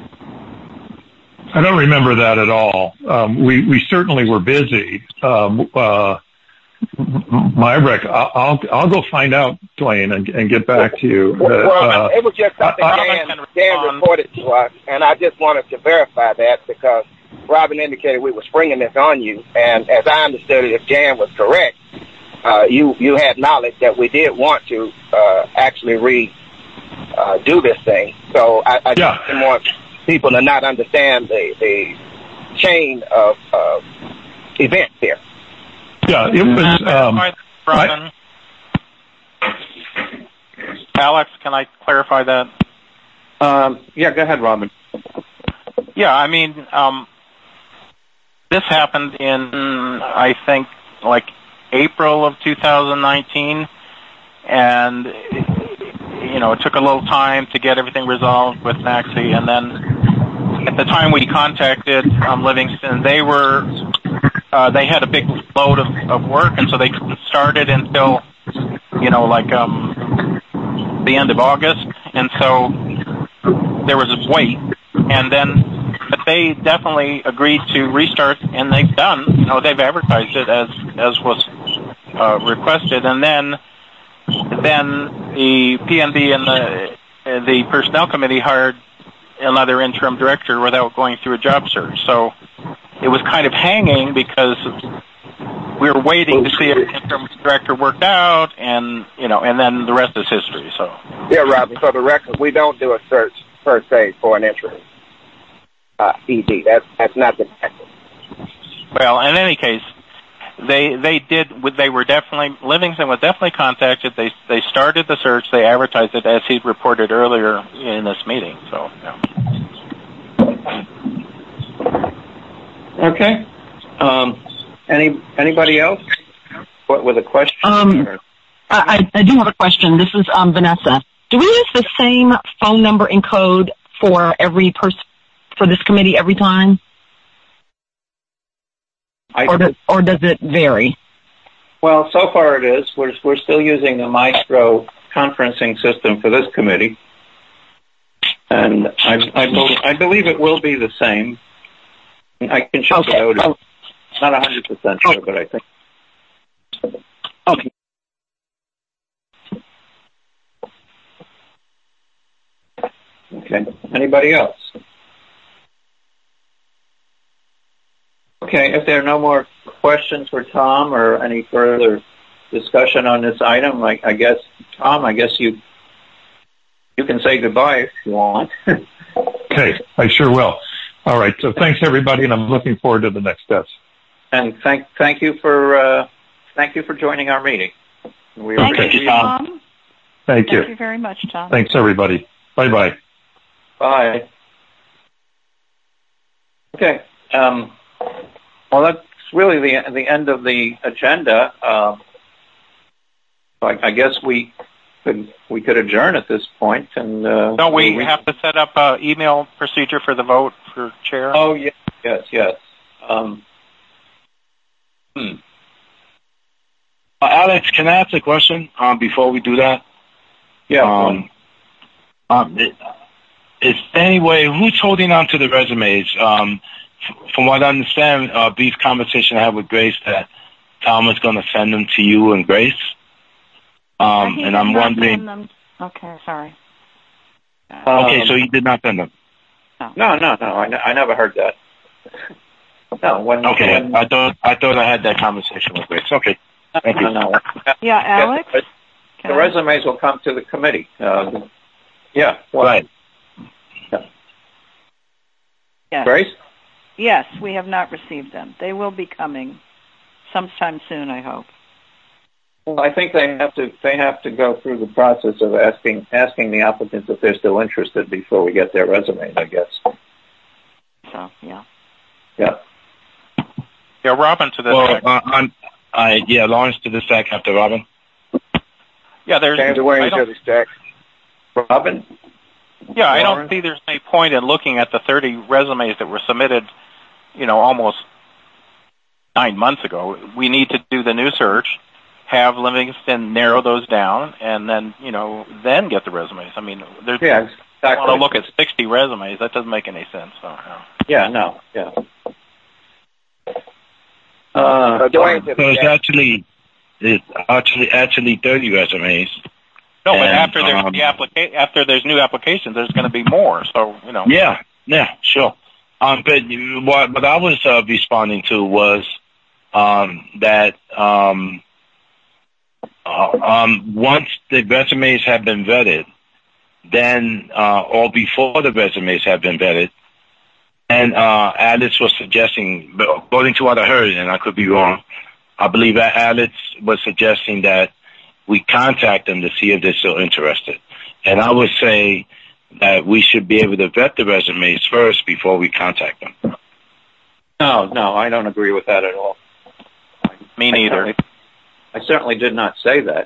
I don't remember that at all. Um, we, we certainly were busy. Um, uh, my rec, I'll, I'll go find out, Dwayne, and, and get back to you. Well, well uh, it was just something I, Dan, Dan reported to us, and I just wanted to verify that because Robin indicated we were springing this on you, and as I understood it, if Jan was correct, uh, you, you had knowledge that we did want to uh, actually re uh, do this thing. So I, I yeah. just didn't want people to not understand the, the chain of uh, events here. Yeah, it was. Um, Robin. I, Alex, can I clarify that? Um, yeah, go ahead, Robin. Yeah, I mean, um, this happened in, I think, like April of two thousand nineteen, and, you know, it took a little time to get everything resolved with Maxie, and then at the time we contacted um, Livingston, they were, uh, they had a big load of, of work, and so they couldn't start it until, you know, like um, the end of August, and so there was a wait, and then but they definitely agreed to restart, and they've done, you know, they've advertised it as as was uh, requested, and then then the P N B and the the personnel committee hired another interim director without going through a job search. So it was kind of hanging because we were waiting to see if the interim director worked out, and you know, and then the rest is history. So yeah, Robin. For the record, we don't do a search per se for an interim uh, E D. That's that's not the practice. Well, in any case, they they did. They were definitely Livingston was definitely contacted. They they started the search. They advertised it as he reported earlier in this meeting. So. Yeah. Okay. Um, any anybody else? What with a question? Um, I, I do have a question. This is um, Vanessa. Do we use the same phone number and code for every person for this committee every time, I, or does, or does it vary? Well, so far it is. We're we're still using the Maestro conferencing system for this committee, and I I, be, I believe it will be the same. I can check Okay. the notice. Oh. Not one hundred percent sure, oh. but I think. Okay. Okay. Anybody else? Okay. If there are no more questions for Tom or any further discussion on this item, I, I guess, Tom, I guess you you can say goodbye if you want. Okay, I sure will. All right. So thanks everybody, and I'm looking forward to the next steps. And thank thank you for uh, thank you for joining our meeting. We Thank appreciate you, Tom. Thank you. Thank you very much, Tom. Thanks everybody. Bye bye. Bye. Okay. Um, well, that's really the the end of the agenda. Uh, I, I guess we could we could adjourn at this point, and uh, don't we, we have to set up an email procedure for the vote for chair? Oh yes, yes, yes. Um, hmm. uh, Alex, can I ask a question um, before we do that? Yeah. Um, um, it, is there any way who's holding on to the resumes? Um, f- from what I understand, uh, brief conversation I had with Grace that Tom is going to send them to you and Grace. Um, He and did I'm not wondering. send them. Okay, sorry. Okay, um, so he did not send them. No, no, no. I, n- I never heard that. No. When, Okay, when, I thought I thought I had that conversation with Grace. Okay, thank you. no, no. Yeah, Alex? The, Can the I- resumes will come to the committee. Uh, yeah. Well, Right. Yeah. Yes. Grace? Yes, we have not received them. They will be coming sometime soon, I hope. Well, I think they have to they have to go through the process of asking asking the applicants if they're still interested before we get their resumes, I guess. So, yeah. Yeah. Yeah, Robin to the Well, sec. uh, I'm, I yeah, Lawrence to the stack after Robin. Yeah, there's. James I Dwayne don't- to the stack. Robin? Yeah, I don't Lawrence? see there's any point in looking at the thirty resumes that were submitted, you know, almost nine months ago. We need to do the new search, have Livingston narrow those down, and then, you know, then get the resumes. I mean, there's, Yeah, I exactly. want to look at sixty resumes. That doesn't make any sense. So, no. Yeah, no, yeah. Uh, Uh, Dwayne to So the it's stack. actually it's actually actually thirty resumes. No, but And, after there's um, the applica- after there's new applications, there's going to be more. So, you know. Yeah, yeah, sure. Um, but what what I was uh, responding to was um, that um, uh, um, once the resumes have been vetted, then uh, or before the resumes have been vetted, and uh, Alice was suggesting, but according to what I heard, and I could be wrong, I believe that Alice was suggesting that we contact them to see if they're still interested. And I would say that we should be able to vet the resumes first before we contact them. no, no, I don't agree with that at all. Me I neither. certainly, I certainly did not say that.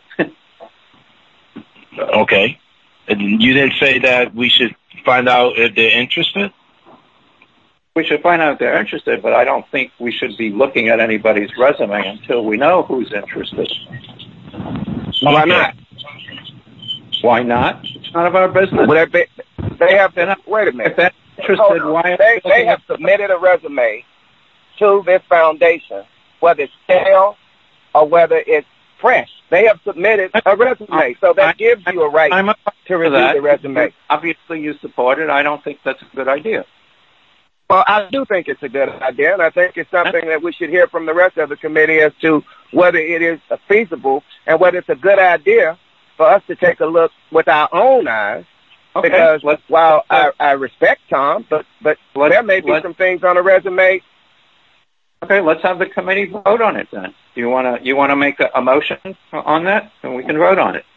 Okay. And you didn't say that we should find out if they're interested? We should find out if they're interested, but I don't think we should be looking at anybody's resume until we know who's interested. Why Okay. not? Why not? It's none of our business. Well, they, they have They're not- wait a If minute. they're interested, Hold on. why are They, we they looking have at- submitted a resume to this foundation, whether it's stale or whether it's fresh. They have submitted a resume, so that gives you a right I'm up to for review that. the resume. Obviously, you support it. I don't think that's a good idea. Well, I do think it's a good idea, and I think it's something that we should hear from the rest of the committee as to whether it is feasible and whether it's a good idea for us to take a look with our own eyes. Okay. Because let's, while I, let's, I respect Tom, but but Let's- there may be let's- some things on a resume. okay, let's have the committee vote on it then. Do you want to you want to make a, a motion on that, and we can vote on it?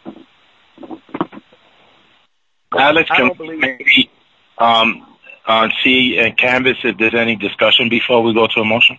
Alex, I can don't we believe- maybe um, uh, see and canvas if there's any discussion before we go to a motion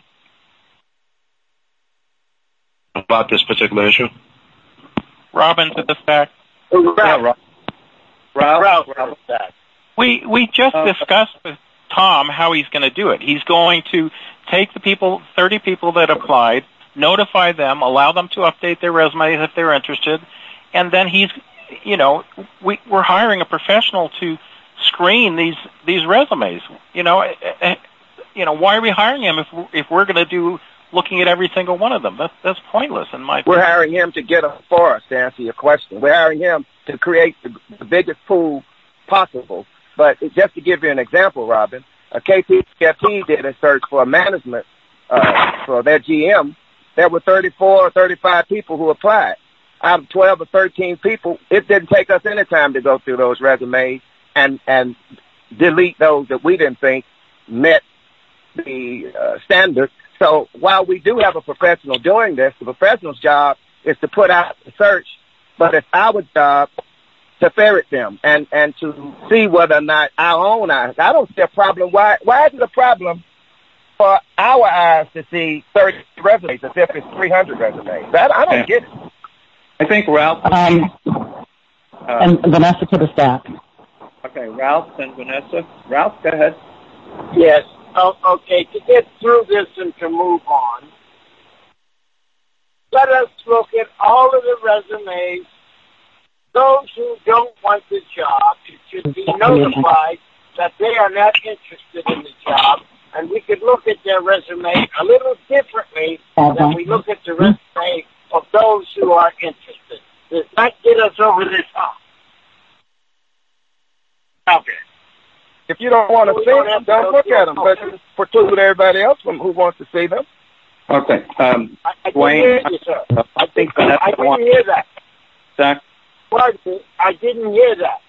about this particular issue? Robin to the stack. Yeah, Rob. Rob, Ralph, Rob. We we just Uh, discussed with Tom how he's going to do it. He's going to take the people, thirty people that applied, notify them, allow them to update their resumes if they're interested, and then he's, you know, we we're hiring a professional to screen these these resumes. You know, eh, eh, you know, why are we hiring him if we're, if we're going to do looking at every single one of them? That's that's pointless in my We're opinion. hiring him to get us for us, to answer your question. We're hiring him to create the, the biggest pool possible. But just to give you an example, Robin, a K P F T did a search for a management uh, for their G M. There were thirty-four or thirty-five people who applied. Out of twelve or thirteen people, it didn't take us any time to go through those resumes and, and delete those that we didn't think met the uh, standard. So while we do have a professional doing this, the professional's job is to put out the search, but it's our job to ferret them and, and to see whether or not our own eyes. I don't see a problem. Why, why is it a problem for our eyes to see thirty resumes as if it's three hundred resumes? That, I don't get it. I think Ralph. Um, uh, and Vanessa to the staff. Okay, Ralph and Vanessa. Ralph, go ahead. Yes. Oh, okay, to get through this and to move on, let us look at all of the resumes. Those who don't want the job should be notified that they are not interested in the job, and we could look at their resume a little differently than we look at the resume of those who are interested. Does that get us over the top? Okay. If you don't want to see them, don't look at them, but preclude everybody else from who wants to see them. Okay. Um, I, I Dwayne, didn't hear you, sir. I think Vanessa I didn't wants hear that. Zach? Pardon me, I didn't hear that.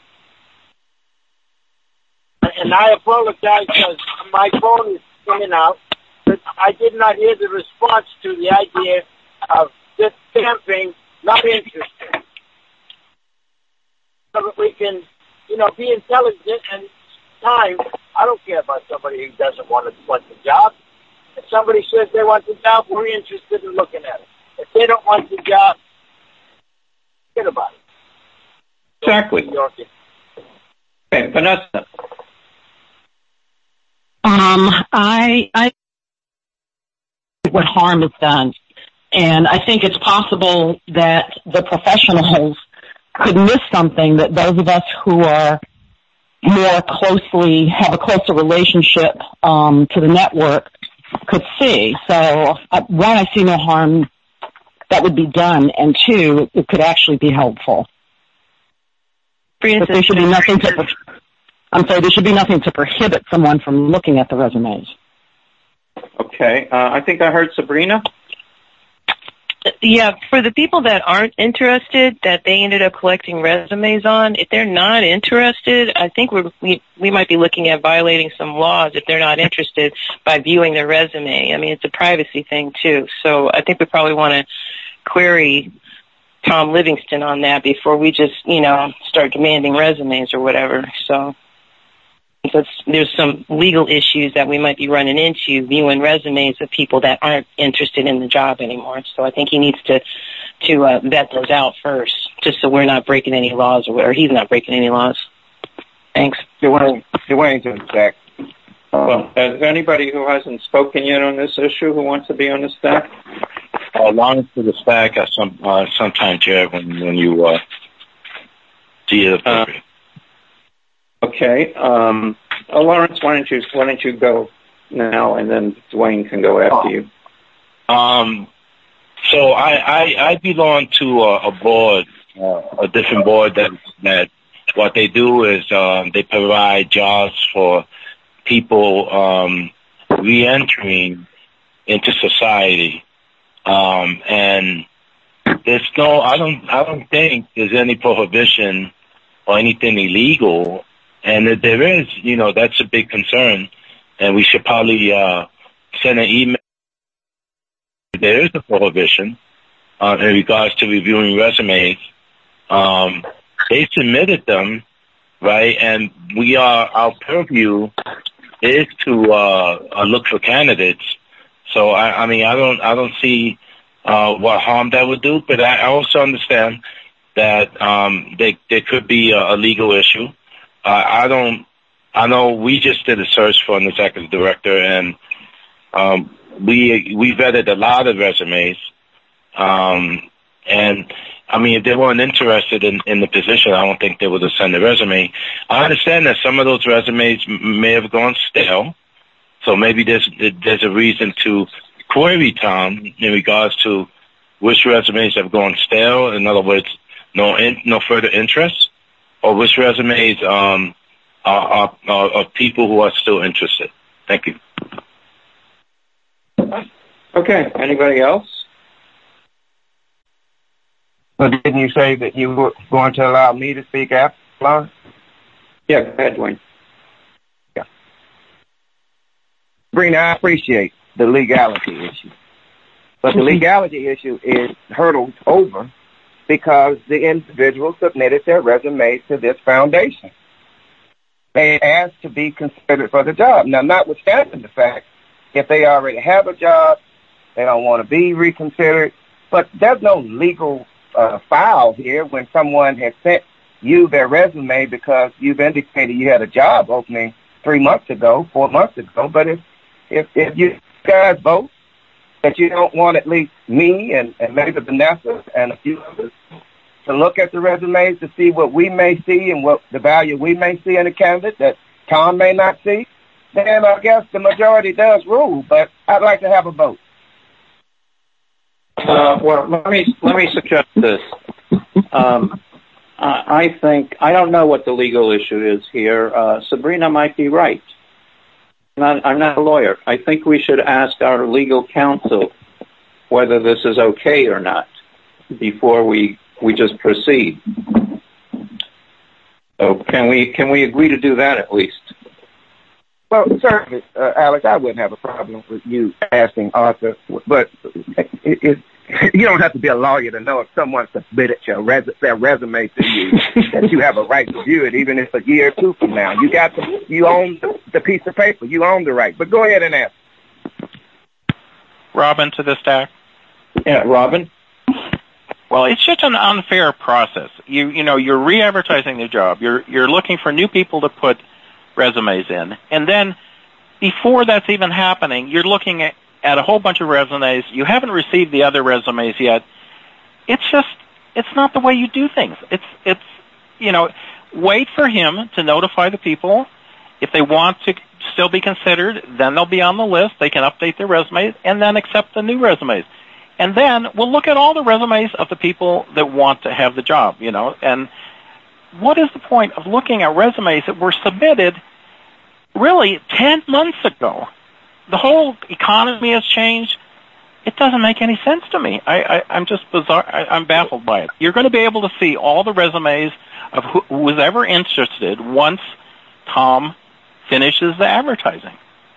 And I apologize because my phone is in and out, but I did not hear the response to the idea of this stamping not interested. So that we can, you know, be intelligent and time. I don't care about somebody who doesn't want to want the job. If somebody says they want the job, we're interested in looking at it. If they don't want the job, forget about it. Exactly. Okay, Vanessa. Um, I, I, what harm is done. And I think it's possible that the professionals could miss something that those of us who are more closely, have a closer relationship, um, to the network could see. So, uh, one, I see no harm that would be done, and two, it could actually be helpful. But there should be nothing to, I'm sorry, there should be nothing to prohibit someone from looking at the resumes. Okay, uh, I think I heard Sabrina. Yeah, for the people that aren't interested, that they ended up collecting resumes on, if they're not interested, I think we're, we we might be looking at violating some laws if they're not interested by viewing their resume. I mean, it's a privacy thing, too. So I think we probably want to query Tom Livingston on that before we just, you know, start demanding resumes or whatever. So because there's some legal issues that we might be running into viewing resumes of people that aren't interested in the job anymore. So I think he needs to to uh, vet those out first, just so we're not breaking any laws, or, or he's not breaking any laws. Thanks. Dwayne, Dwayne to the stack. Well, is there anybody who hasn't spoken yet on this issue who wants to be on the stack? Uh, Lawrence to the stack at some uh, sometime, Chair, when when you uh, see it appropriate. Uh, Okay, um, oh, Lawrence, why don't you why don't you go now, and then Dwayne can go after you. Um, so I, I, I belong to a, a board, uh, a different board that that what they do is um, they provide jobs for people um, re-entering into society, um, and there's no I don't I don't think there's any prohibition or anything illegal. And if there is, you know, that's a big concern, and we should probably uh, send an email. There is a prohibition uh, in regards to reviewing resumes. Um, they submitted them, right, and we are, our purview is to uh, look for candidates. So, I, I mean, I don't, I don't see uh, what harm that would do, but I also understand that um, they, there could be a, a legal issue. Uh, I don't, I know we just did a search for an executive director, and um, we we vetted a lot of resumes. Um, and, I mean, if they weren't interested in, in the position, I don't think they would have sent a resume. I understand that some of those resumes m- may have gone stale, so maybe there's there's a reason to query Tom in regards to which resumes have gone stale. In other words, no in, no further interest. Or which resumes um, are, are, are people who are still interested? Thank you. Okay. Anybody else? So didn't you say that you were going to allow me to speak after, Lawrence? Yeah, go ahead, Dwayne. Yeah. Sabrina, I appreciate the legality issue. But the legality issue is hurdled over because the individual submitted their resume to this foundation. They asked to be considered for the job. Now, notwithstanding the fact, if they already have a job, they don't want to be reconsidered, but there's no legal uh, file here when someone has sent you their resume because you've indicated you had a job opening three months ago, four months ago. But if if, if you guys vote that you don't want at least me and, and maybe Vanessa and a few others to look at the resumes to see what we may see and what the value we may see in a candidate that Tom may not see, then I guess the majority does rule. But I'd like to have a vote. Uh, well, let me let me suggest this. Um, I think I don't know what the legal issue is here. Uh, Sabrina might be right. I'm not, I'm not a lawyer. I think we should ask our legal counsel whether this is okay or not before we we just proceed. So can we can we agree to do that at least? Well, certainly, uh, Alex, I wouldn't have a problem with you asking Arthur, but it, it, you don't have to be a lawyer to know if someone submitted your res- their resume to you that you have a right to view it, even if a year or two from now. You got the, you own the, the piece of paper. You own the right. But go ahead and ask. Robin to the stack. Yeah, Robin. Well, it's just an unfair process. You you know you're re-advertising the job. You're you're looking for new people to put resumes in, and then before that's even happening, you're looking at, at a whole bunch of resumes. You haven't received the other resumes yet. It's just it's not the way you do things. It's it's you know wait for him to notify the people. If they want to still be considered, then they'll be on the list. They can update their resumes and then accept the new resumes. And then we'll look at all the resumes of the people that want to have the job, you know. And what is the point of looking at resumes that were submitted really ten months ago? The whole economy has changed. It doesn't make any sense to me. I, I, I'm just bizarre. I, I'm baffled by it. You're going to be able to see all the resumes of who, who was ever interested once Tom finishes the advertising.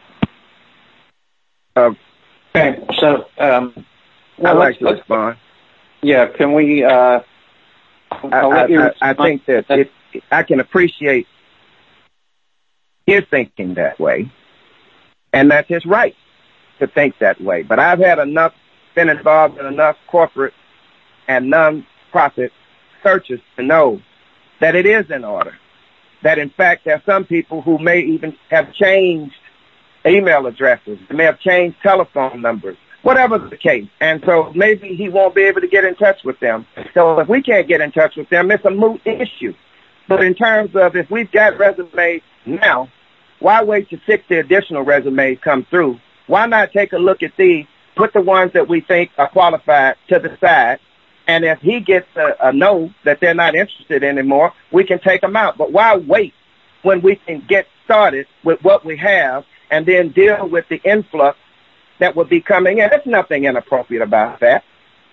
Uh, okay, so... Um, Well, I'd like to respond. Yeah, can we? Uh, I, I, I think that it, I can appreciate his thinking that way, and that's his right to think that way. But I've had enough, been involved in enough corporate and non-profit searches to know that it is in order. That, in fact, there are some people who may even have changed email addresses, they may have changed telephone numbers, whatever the case. And so maybe he won't be able to get in touch with them. So if we can't get in touch with them, it's a moot issue. But in terms of if we've got resumes now, why wait till sixty additional resumes come through? Why not take a look at these, put the ones that we think are qualified to the side, and if he gets a, a no that they're not interested anymore, we can take them out. But why wait when we can get started with what we have and then deal with the influx that would be coming in? There's nothing inappropriate about that.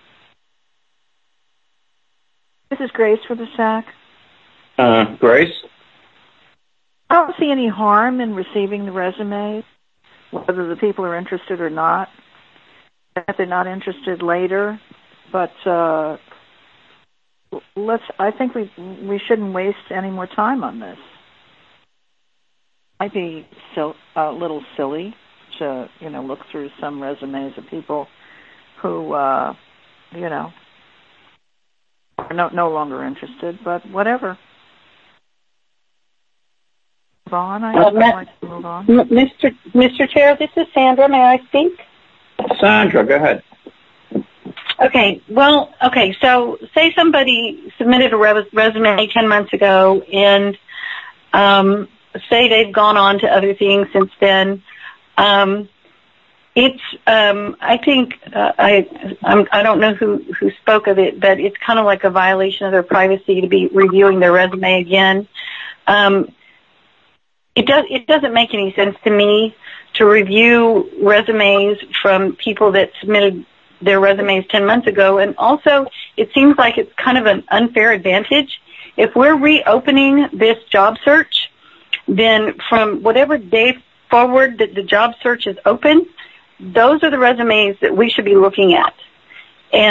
This is Grace for the S A C. Uh, Grace? I don't see any harm in receiving the resumes, whether the people are interested or not. If they're not interested later, but uh, let's. I think we we shouldn't waste any more time on this. Might be sil- a little silly to, you know, look through some resumes of people who, uh, you know, are no, no longer interested, but whatever. Move on, I would uh, like to move on. Mister Mister Chair, this is Sandra. May I speak? Sandra, go ahead. Okay, well, okay, so say somebody submitted a res- resume ten months ago and um, say they've gone on to other things since then. Um, it's, um, I think, uh, I, I'm, I don't know who, who spoke of it, but it's kind of like a violation of their privacy to be reviewing their resume again. Um, it does, it doesn't make any sense to me to review resumes from people that submitted their resumes ten months ago. And also, it seems like it's kind of an unfair advantage. If we're reopening this job search, then from whatever day forward that the job search is open, those are the resumes that we should be looking at. And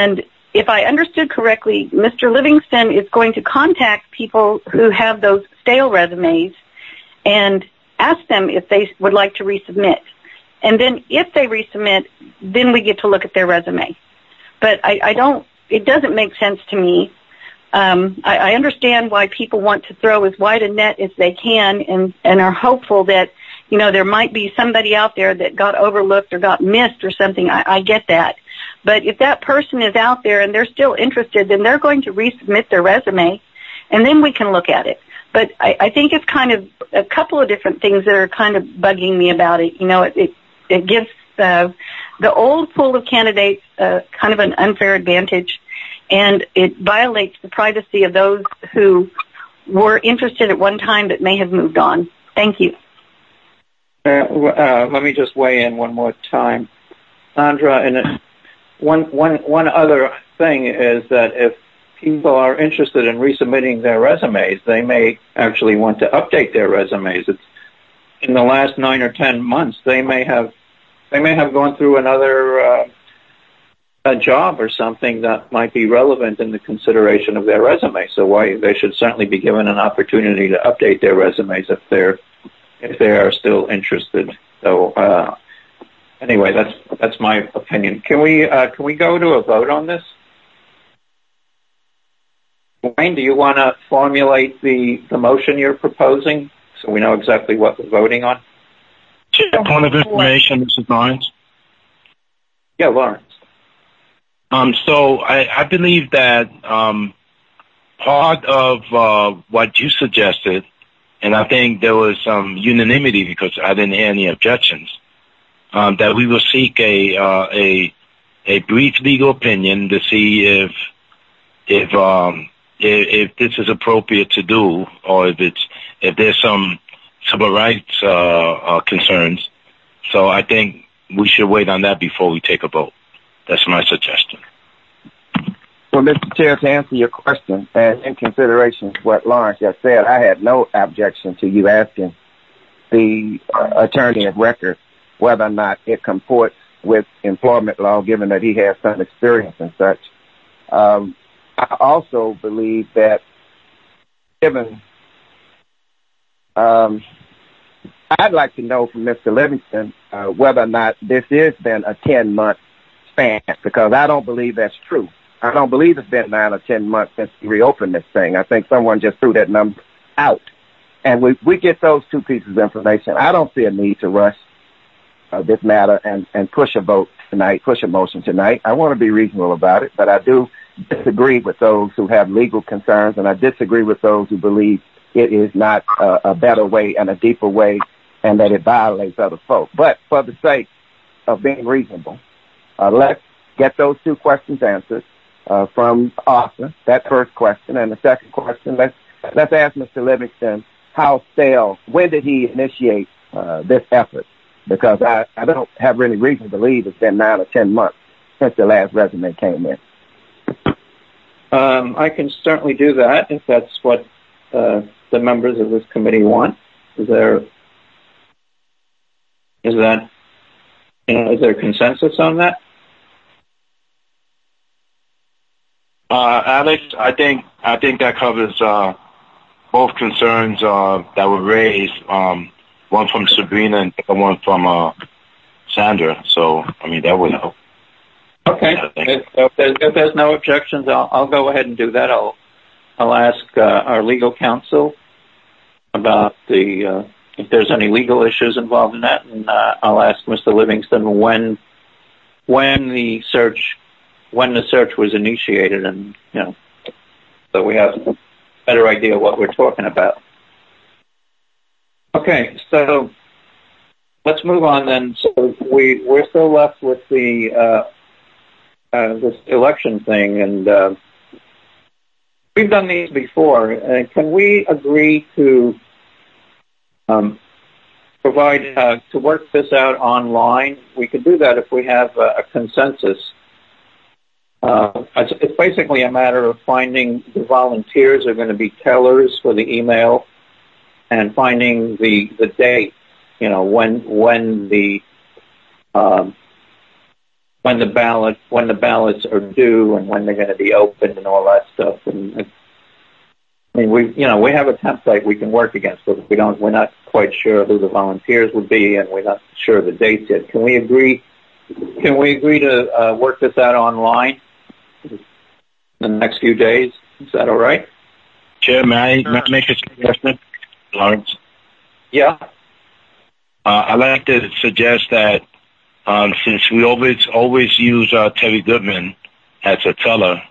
if I understood correctly, Mister Livingston is going to contact people who have those stale resumes and ask them if they would like to resubmit. And then if they resubmit, then we get to look at their resume. But I, I don't, it doesn't make sense to me. Um, I, I understand why people want to throw as wide a net as they can and, and are hopeful that, you know, there might be somebody out there that got overlooked or got missed or something. I, I get that. But if that person is out there and they're still interested, then they're going to resubmit their resume, and then we can look at it. But I, I think it's kind of a couple of different things that are kind of bugging me about it. You know, it, it, it gives uh, the old pool of candidates uh, kind of an unfair advantage, and it violates the privacy of those who were interested at one time but may have moved on. Thank you. Uh, uh, let me just weigh in one more time. Sandra, and one, one, one other thing is that if people are interested in resubmitting their resumes, they may actually want to update their resumes. It's, in the last nine or ten months, they may have they may have gone through another uh, a job or something that might be relevant in the consideration of their resume. So why they should certainly be given an opportunity to update their resumes if they're if they are still interested. So uh, anyway, that's that's my opinion. Can we uh, can we go to a vote on this? Wayne, do you want to formulate the, the motion you're proposing so we know exactly what we're voting on? Point of information, Missus Lawrence. Yeah, Lawrence. Um, so I, I believe that um, part of uh, what you suggested, and I think there was some unanimity because I didn't hear any objections, um, that we will seek a uh, a a brief legal opinion to see if if um, if, if this is appropriate to do, or if it's if there's some civil rights uh, uh, concerns. So I think we should wait on that before we take a vote. That's my suggestion. Well, Mister Chair, to answer your question, and in consideration of what Lawrence just said, I had no objection to you asking the uh, attorney of record whether or not it comports with employment law, given that he has some experience and such. Um, I also believe that given, um, I'd like to know from Mister Livingston uh, whether or not this has been a ten-month span, because I don't believe that's true. I don't believe it's been nine or ten months since we reopened this thing. I think someone just threw that number out. And we, we get those two pieces of information. I don't see a need to rush uh, this matter and, and push a vote tonight, push a motion tonight. I want to be reasonable about it, but I do disagree with those who have legal concerns, and I disagree with those who believe it is not uh, a better way and a deeper way and that it violates other folks. But for the sake of being reasonable, uh, let's get those two questions answered. Uh, from Arthur, that first question, and the second question, let's let's ask Mister Livingston how stale, when did he initiate uh, this effort? Because I, I don't have any reason to believe it's been nine or ten months since the last resume came in. Um, I can certainly do that if that's what uh, the members of this committee want. Is there is that you know, is there consensus on that? Uh, Alex, I think I think that covers uh, both concerns uh, that were raised. Um, one from Sabrina and the one from uh, Sandra. So, I mean, that would help. Okay. If, if, there's, if there's no objections, I'll, I'll go ahead and do that. I'll I'll ask uh, our legal counsel about the uh, if there's any legal issues involved in that, and uh, I'll ask Mister Livingston when when the search. when the search was initiated, and, you know, so we have a better idea what we're talking about. Okay, so let's move on then. So we, we're still left with the, uh, uh, this election thing, and uh, we've done these before. Uh, can we agree to um, provide, uh, to work this out online? We could do that if we have a, a consensus. Uh, it's, it's basically a matter of finding the volunteers are going to be tellers for the email and finding the, the date, you know, when when the um, when the ballot when the ballots are due and when they're going to be opened and all that stuff. And I mean, we you know we have a template we can work against, but we don't. We're not quite sure who the volunteers would be, and we're not sure of the dates yet. Can we agree? Can we agree to uh, work this out online in the next few days? Is that all right? Chair, may I, may I make a suggestion, Lawrence? Yeah. Uh, I'd like to suggest that um, since we always always use uh, Terry Goodman as a teller,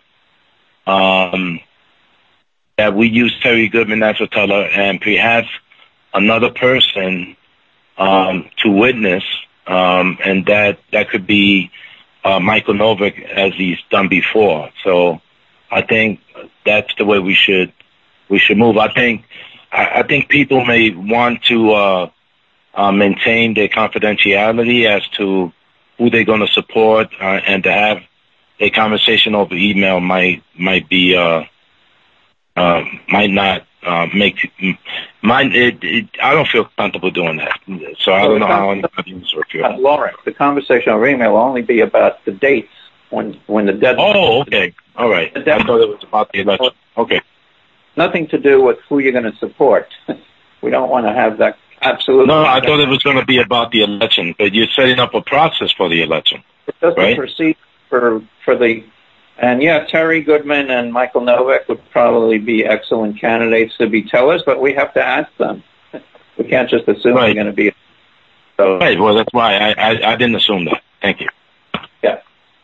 um, that we use Terry Goodman as a teller and perhaps another person um, to witness, um, and that that could be uh, Michael Novick as he's done before. So I think that's the way we should we should move. I think I, I think people may want to uh, uh, maintain their confidentiality as to who they're going to support, uh, and to have a conversation over email might might be uh, uh, might not uh, make mine. It, it, I don't feel comfortable doing that, so I don't know how anybody else would feel. Uh, Lawrence, the conversation over email will only be about the dates when when the deadline. Oh, okay, all right. I thought it was about the election. Okay. Nothing to do with who you're going to support. We don't want to have that. Absolutely. No, I thought it was going to be about the election, but you're setting up a process for the election. It's just right? a procedure for for the, and yeah, Terry Goodman and Michael Novick would probably be excellent candidates to be tellers, but we have to ask them. We can't just assume right. they're going to be. So, right. Well, that's why I, I I didn't assume that. Thank you. Yeah.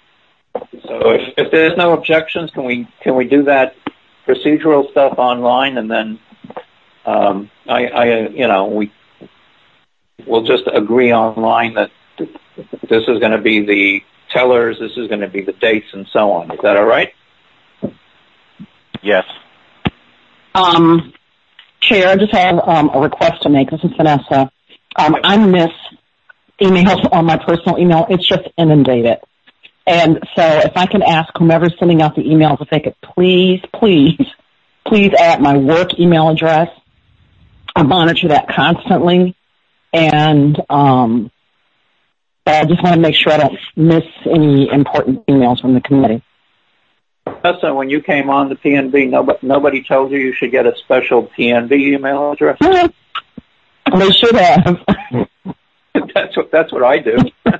So if, if there's no objections, can we can we do that procedural stuff online, and then um, I, I you know we we'll just agree online that this is going to be the tellers, this is going to be the dates, and so on. Is that all right? Yes. Um, Chair, I just have um, a request to make. This is Vanessa. Um, I miss emails on my personal email. It's just inundated. And so if I can ask whomever's sending out the emails if they could please, please, please add my work email address. I monitor that constantly. And um, I just want to make sure I don't miss any important emails from the committee. So when you came on the P N B, nobody, nobody told you you should get a special P N B email address? They should have. that's what that's what I do.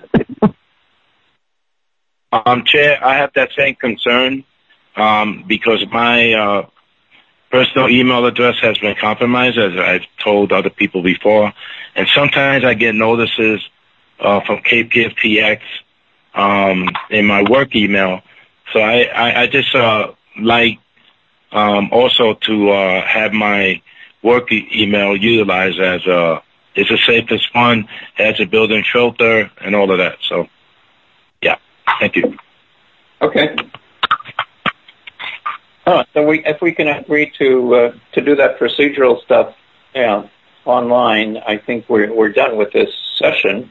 Um, Chair, I have that same concern um, because my uh, personal email address has been compromised, as I've told other people before. And sometimes I get notices uh, from K P F T X um, in my work email. So I, I, I just uh, like um, also to uh, have my work e- email utilized as a, it's the safest one, has a built-in filter and all of that. So, yeah. Thank you. Okay. All right. So we, if we can agree to uh, to do that procedural stuff, yeah, online, I think we're we're done with this session.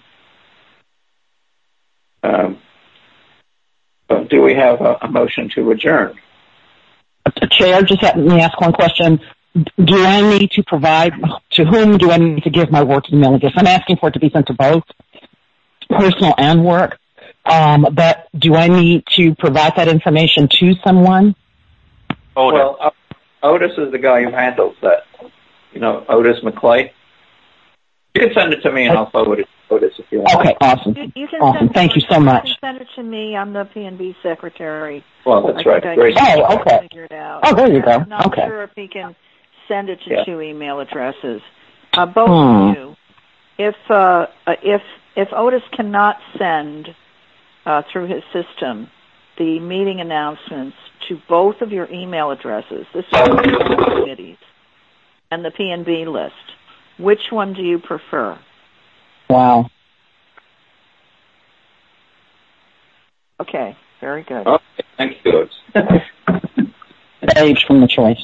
Um, but do we have a, a motion to adjourn? Chair, just let me ask one question. Do I need to provide, to whom do I need to give my work email address? I'm asking for it to be sent to both personal and work. Um, but do I need to provide that information to someone? Otis. Well, uh, Otis is the guy who handles that. You know, Otis McClay. You can send it to me and I'll forward it to Otis if you want. Okay, awesome. You, you can awesome. Send Thank you so much. You can send it to me. I'm the P N B secretary. Well, that's I right. I Great. Oh, okay. Figure it out. Oh, there you go. I'm not okay. sure if he can send it to yeah. two email addresses. Uh, both hmm. of you. If uh, if if Otis cannot send Uh, through his system, the meeting announcements to both of your email addresses, this is the committees, and the P N B list. Which one do you prefer? Wow. Okay, very good. Okay, thank you. Age from the choice.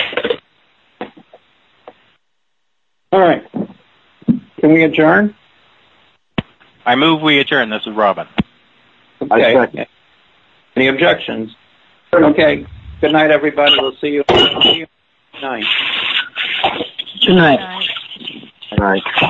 All right. Can we adjourn? I move we adjourn. This is Robin. Okay. Any objections? Okay. Good night, everybody. We'll see you. See you tonight. Good night. Good night. Good night.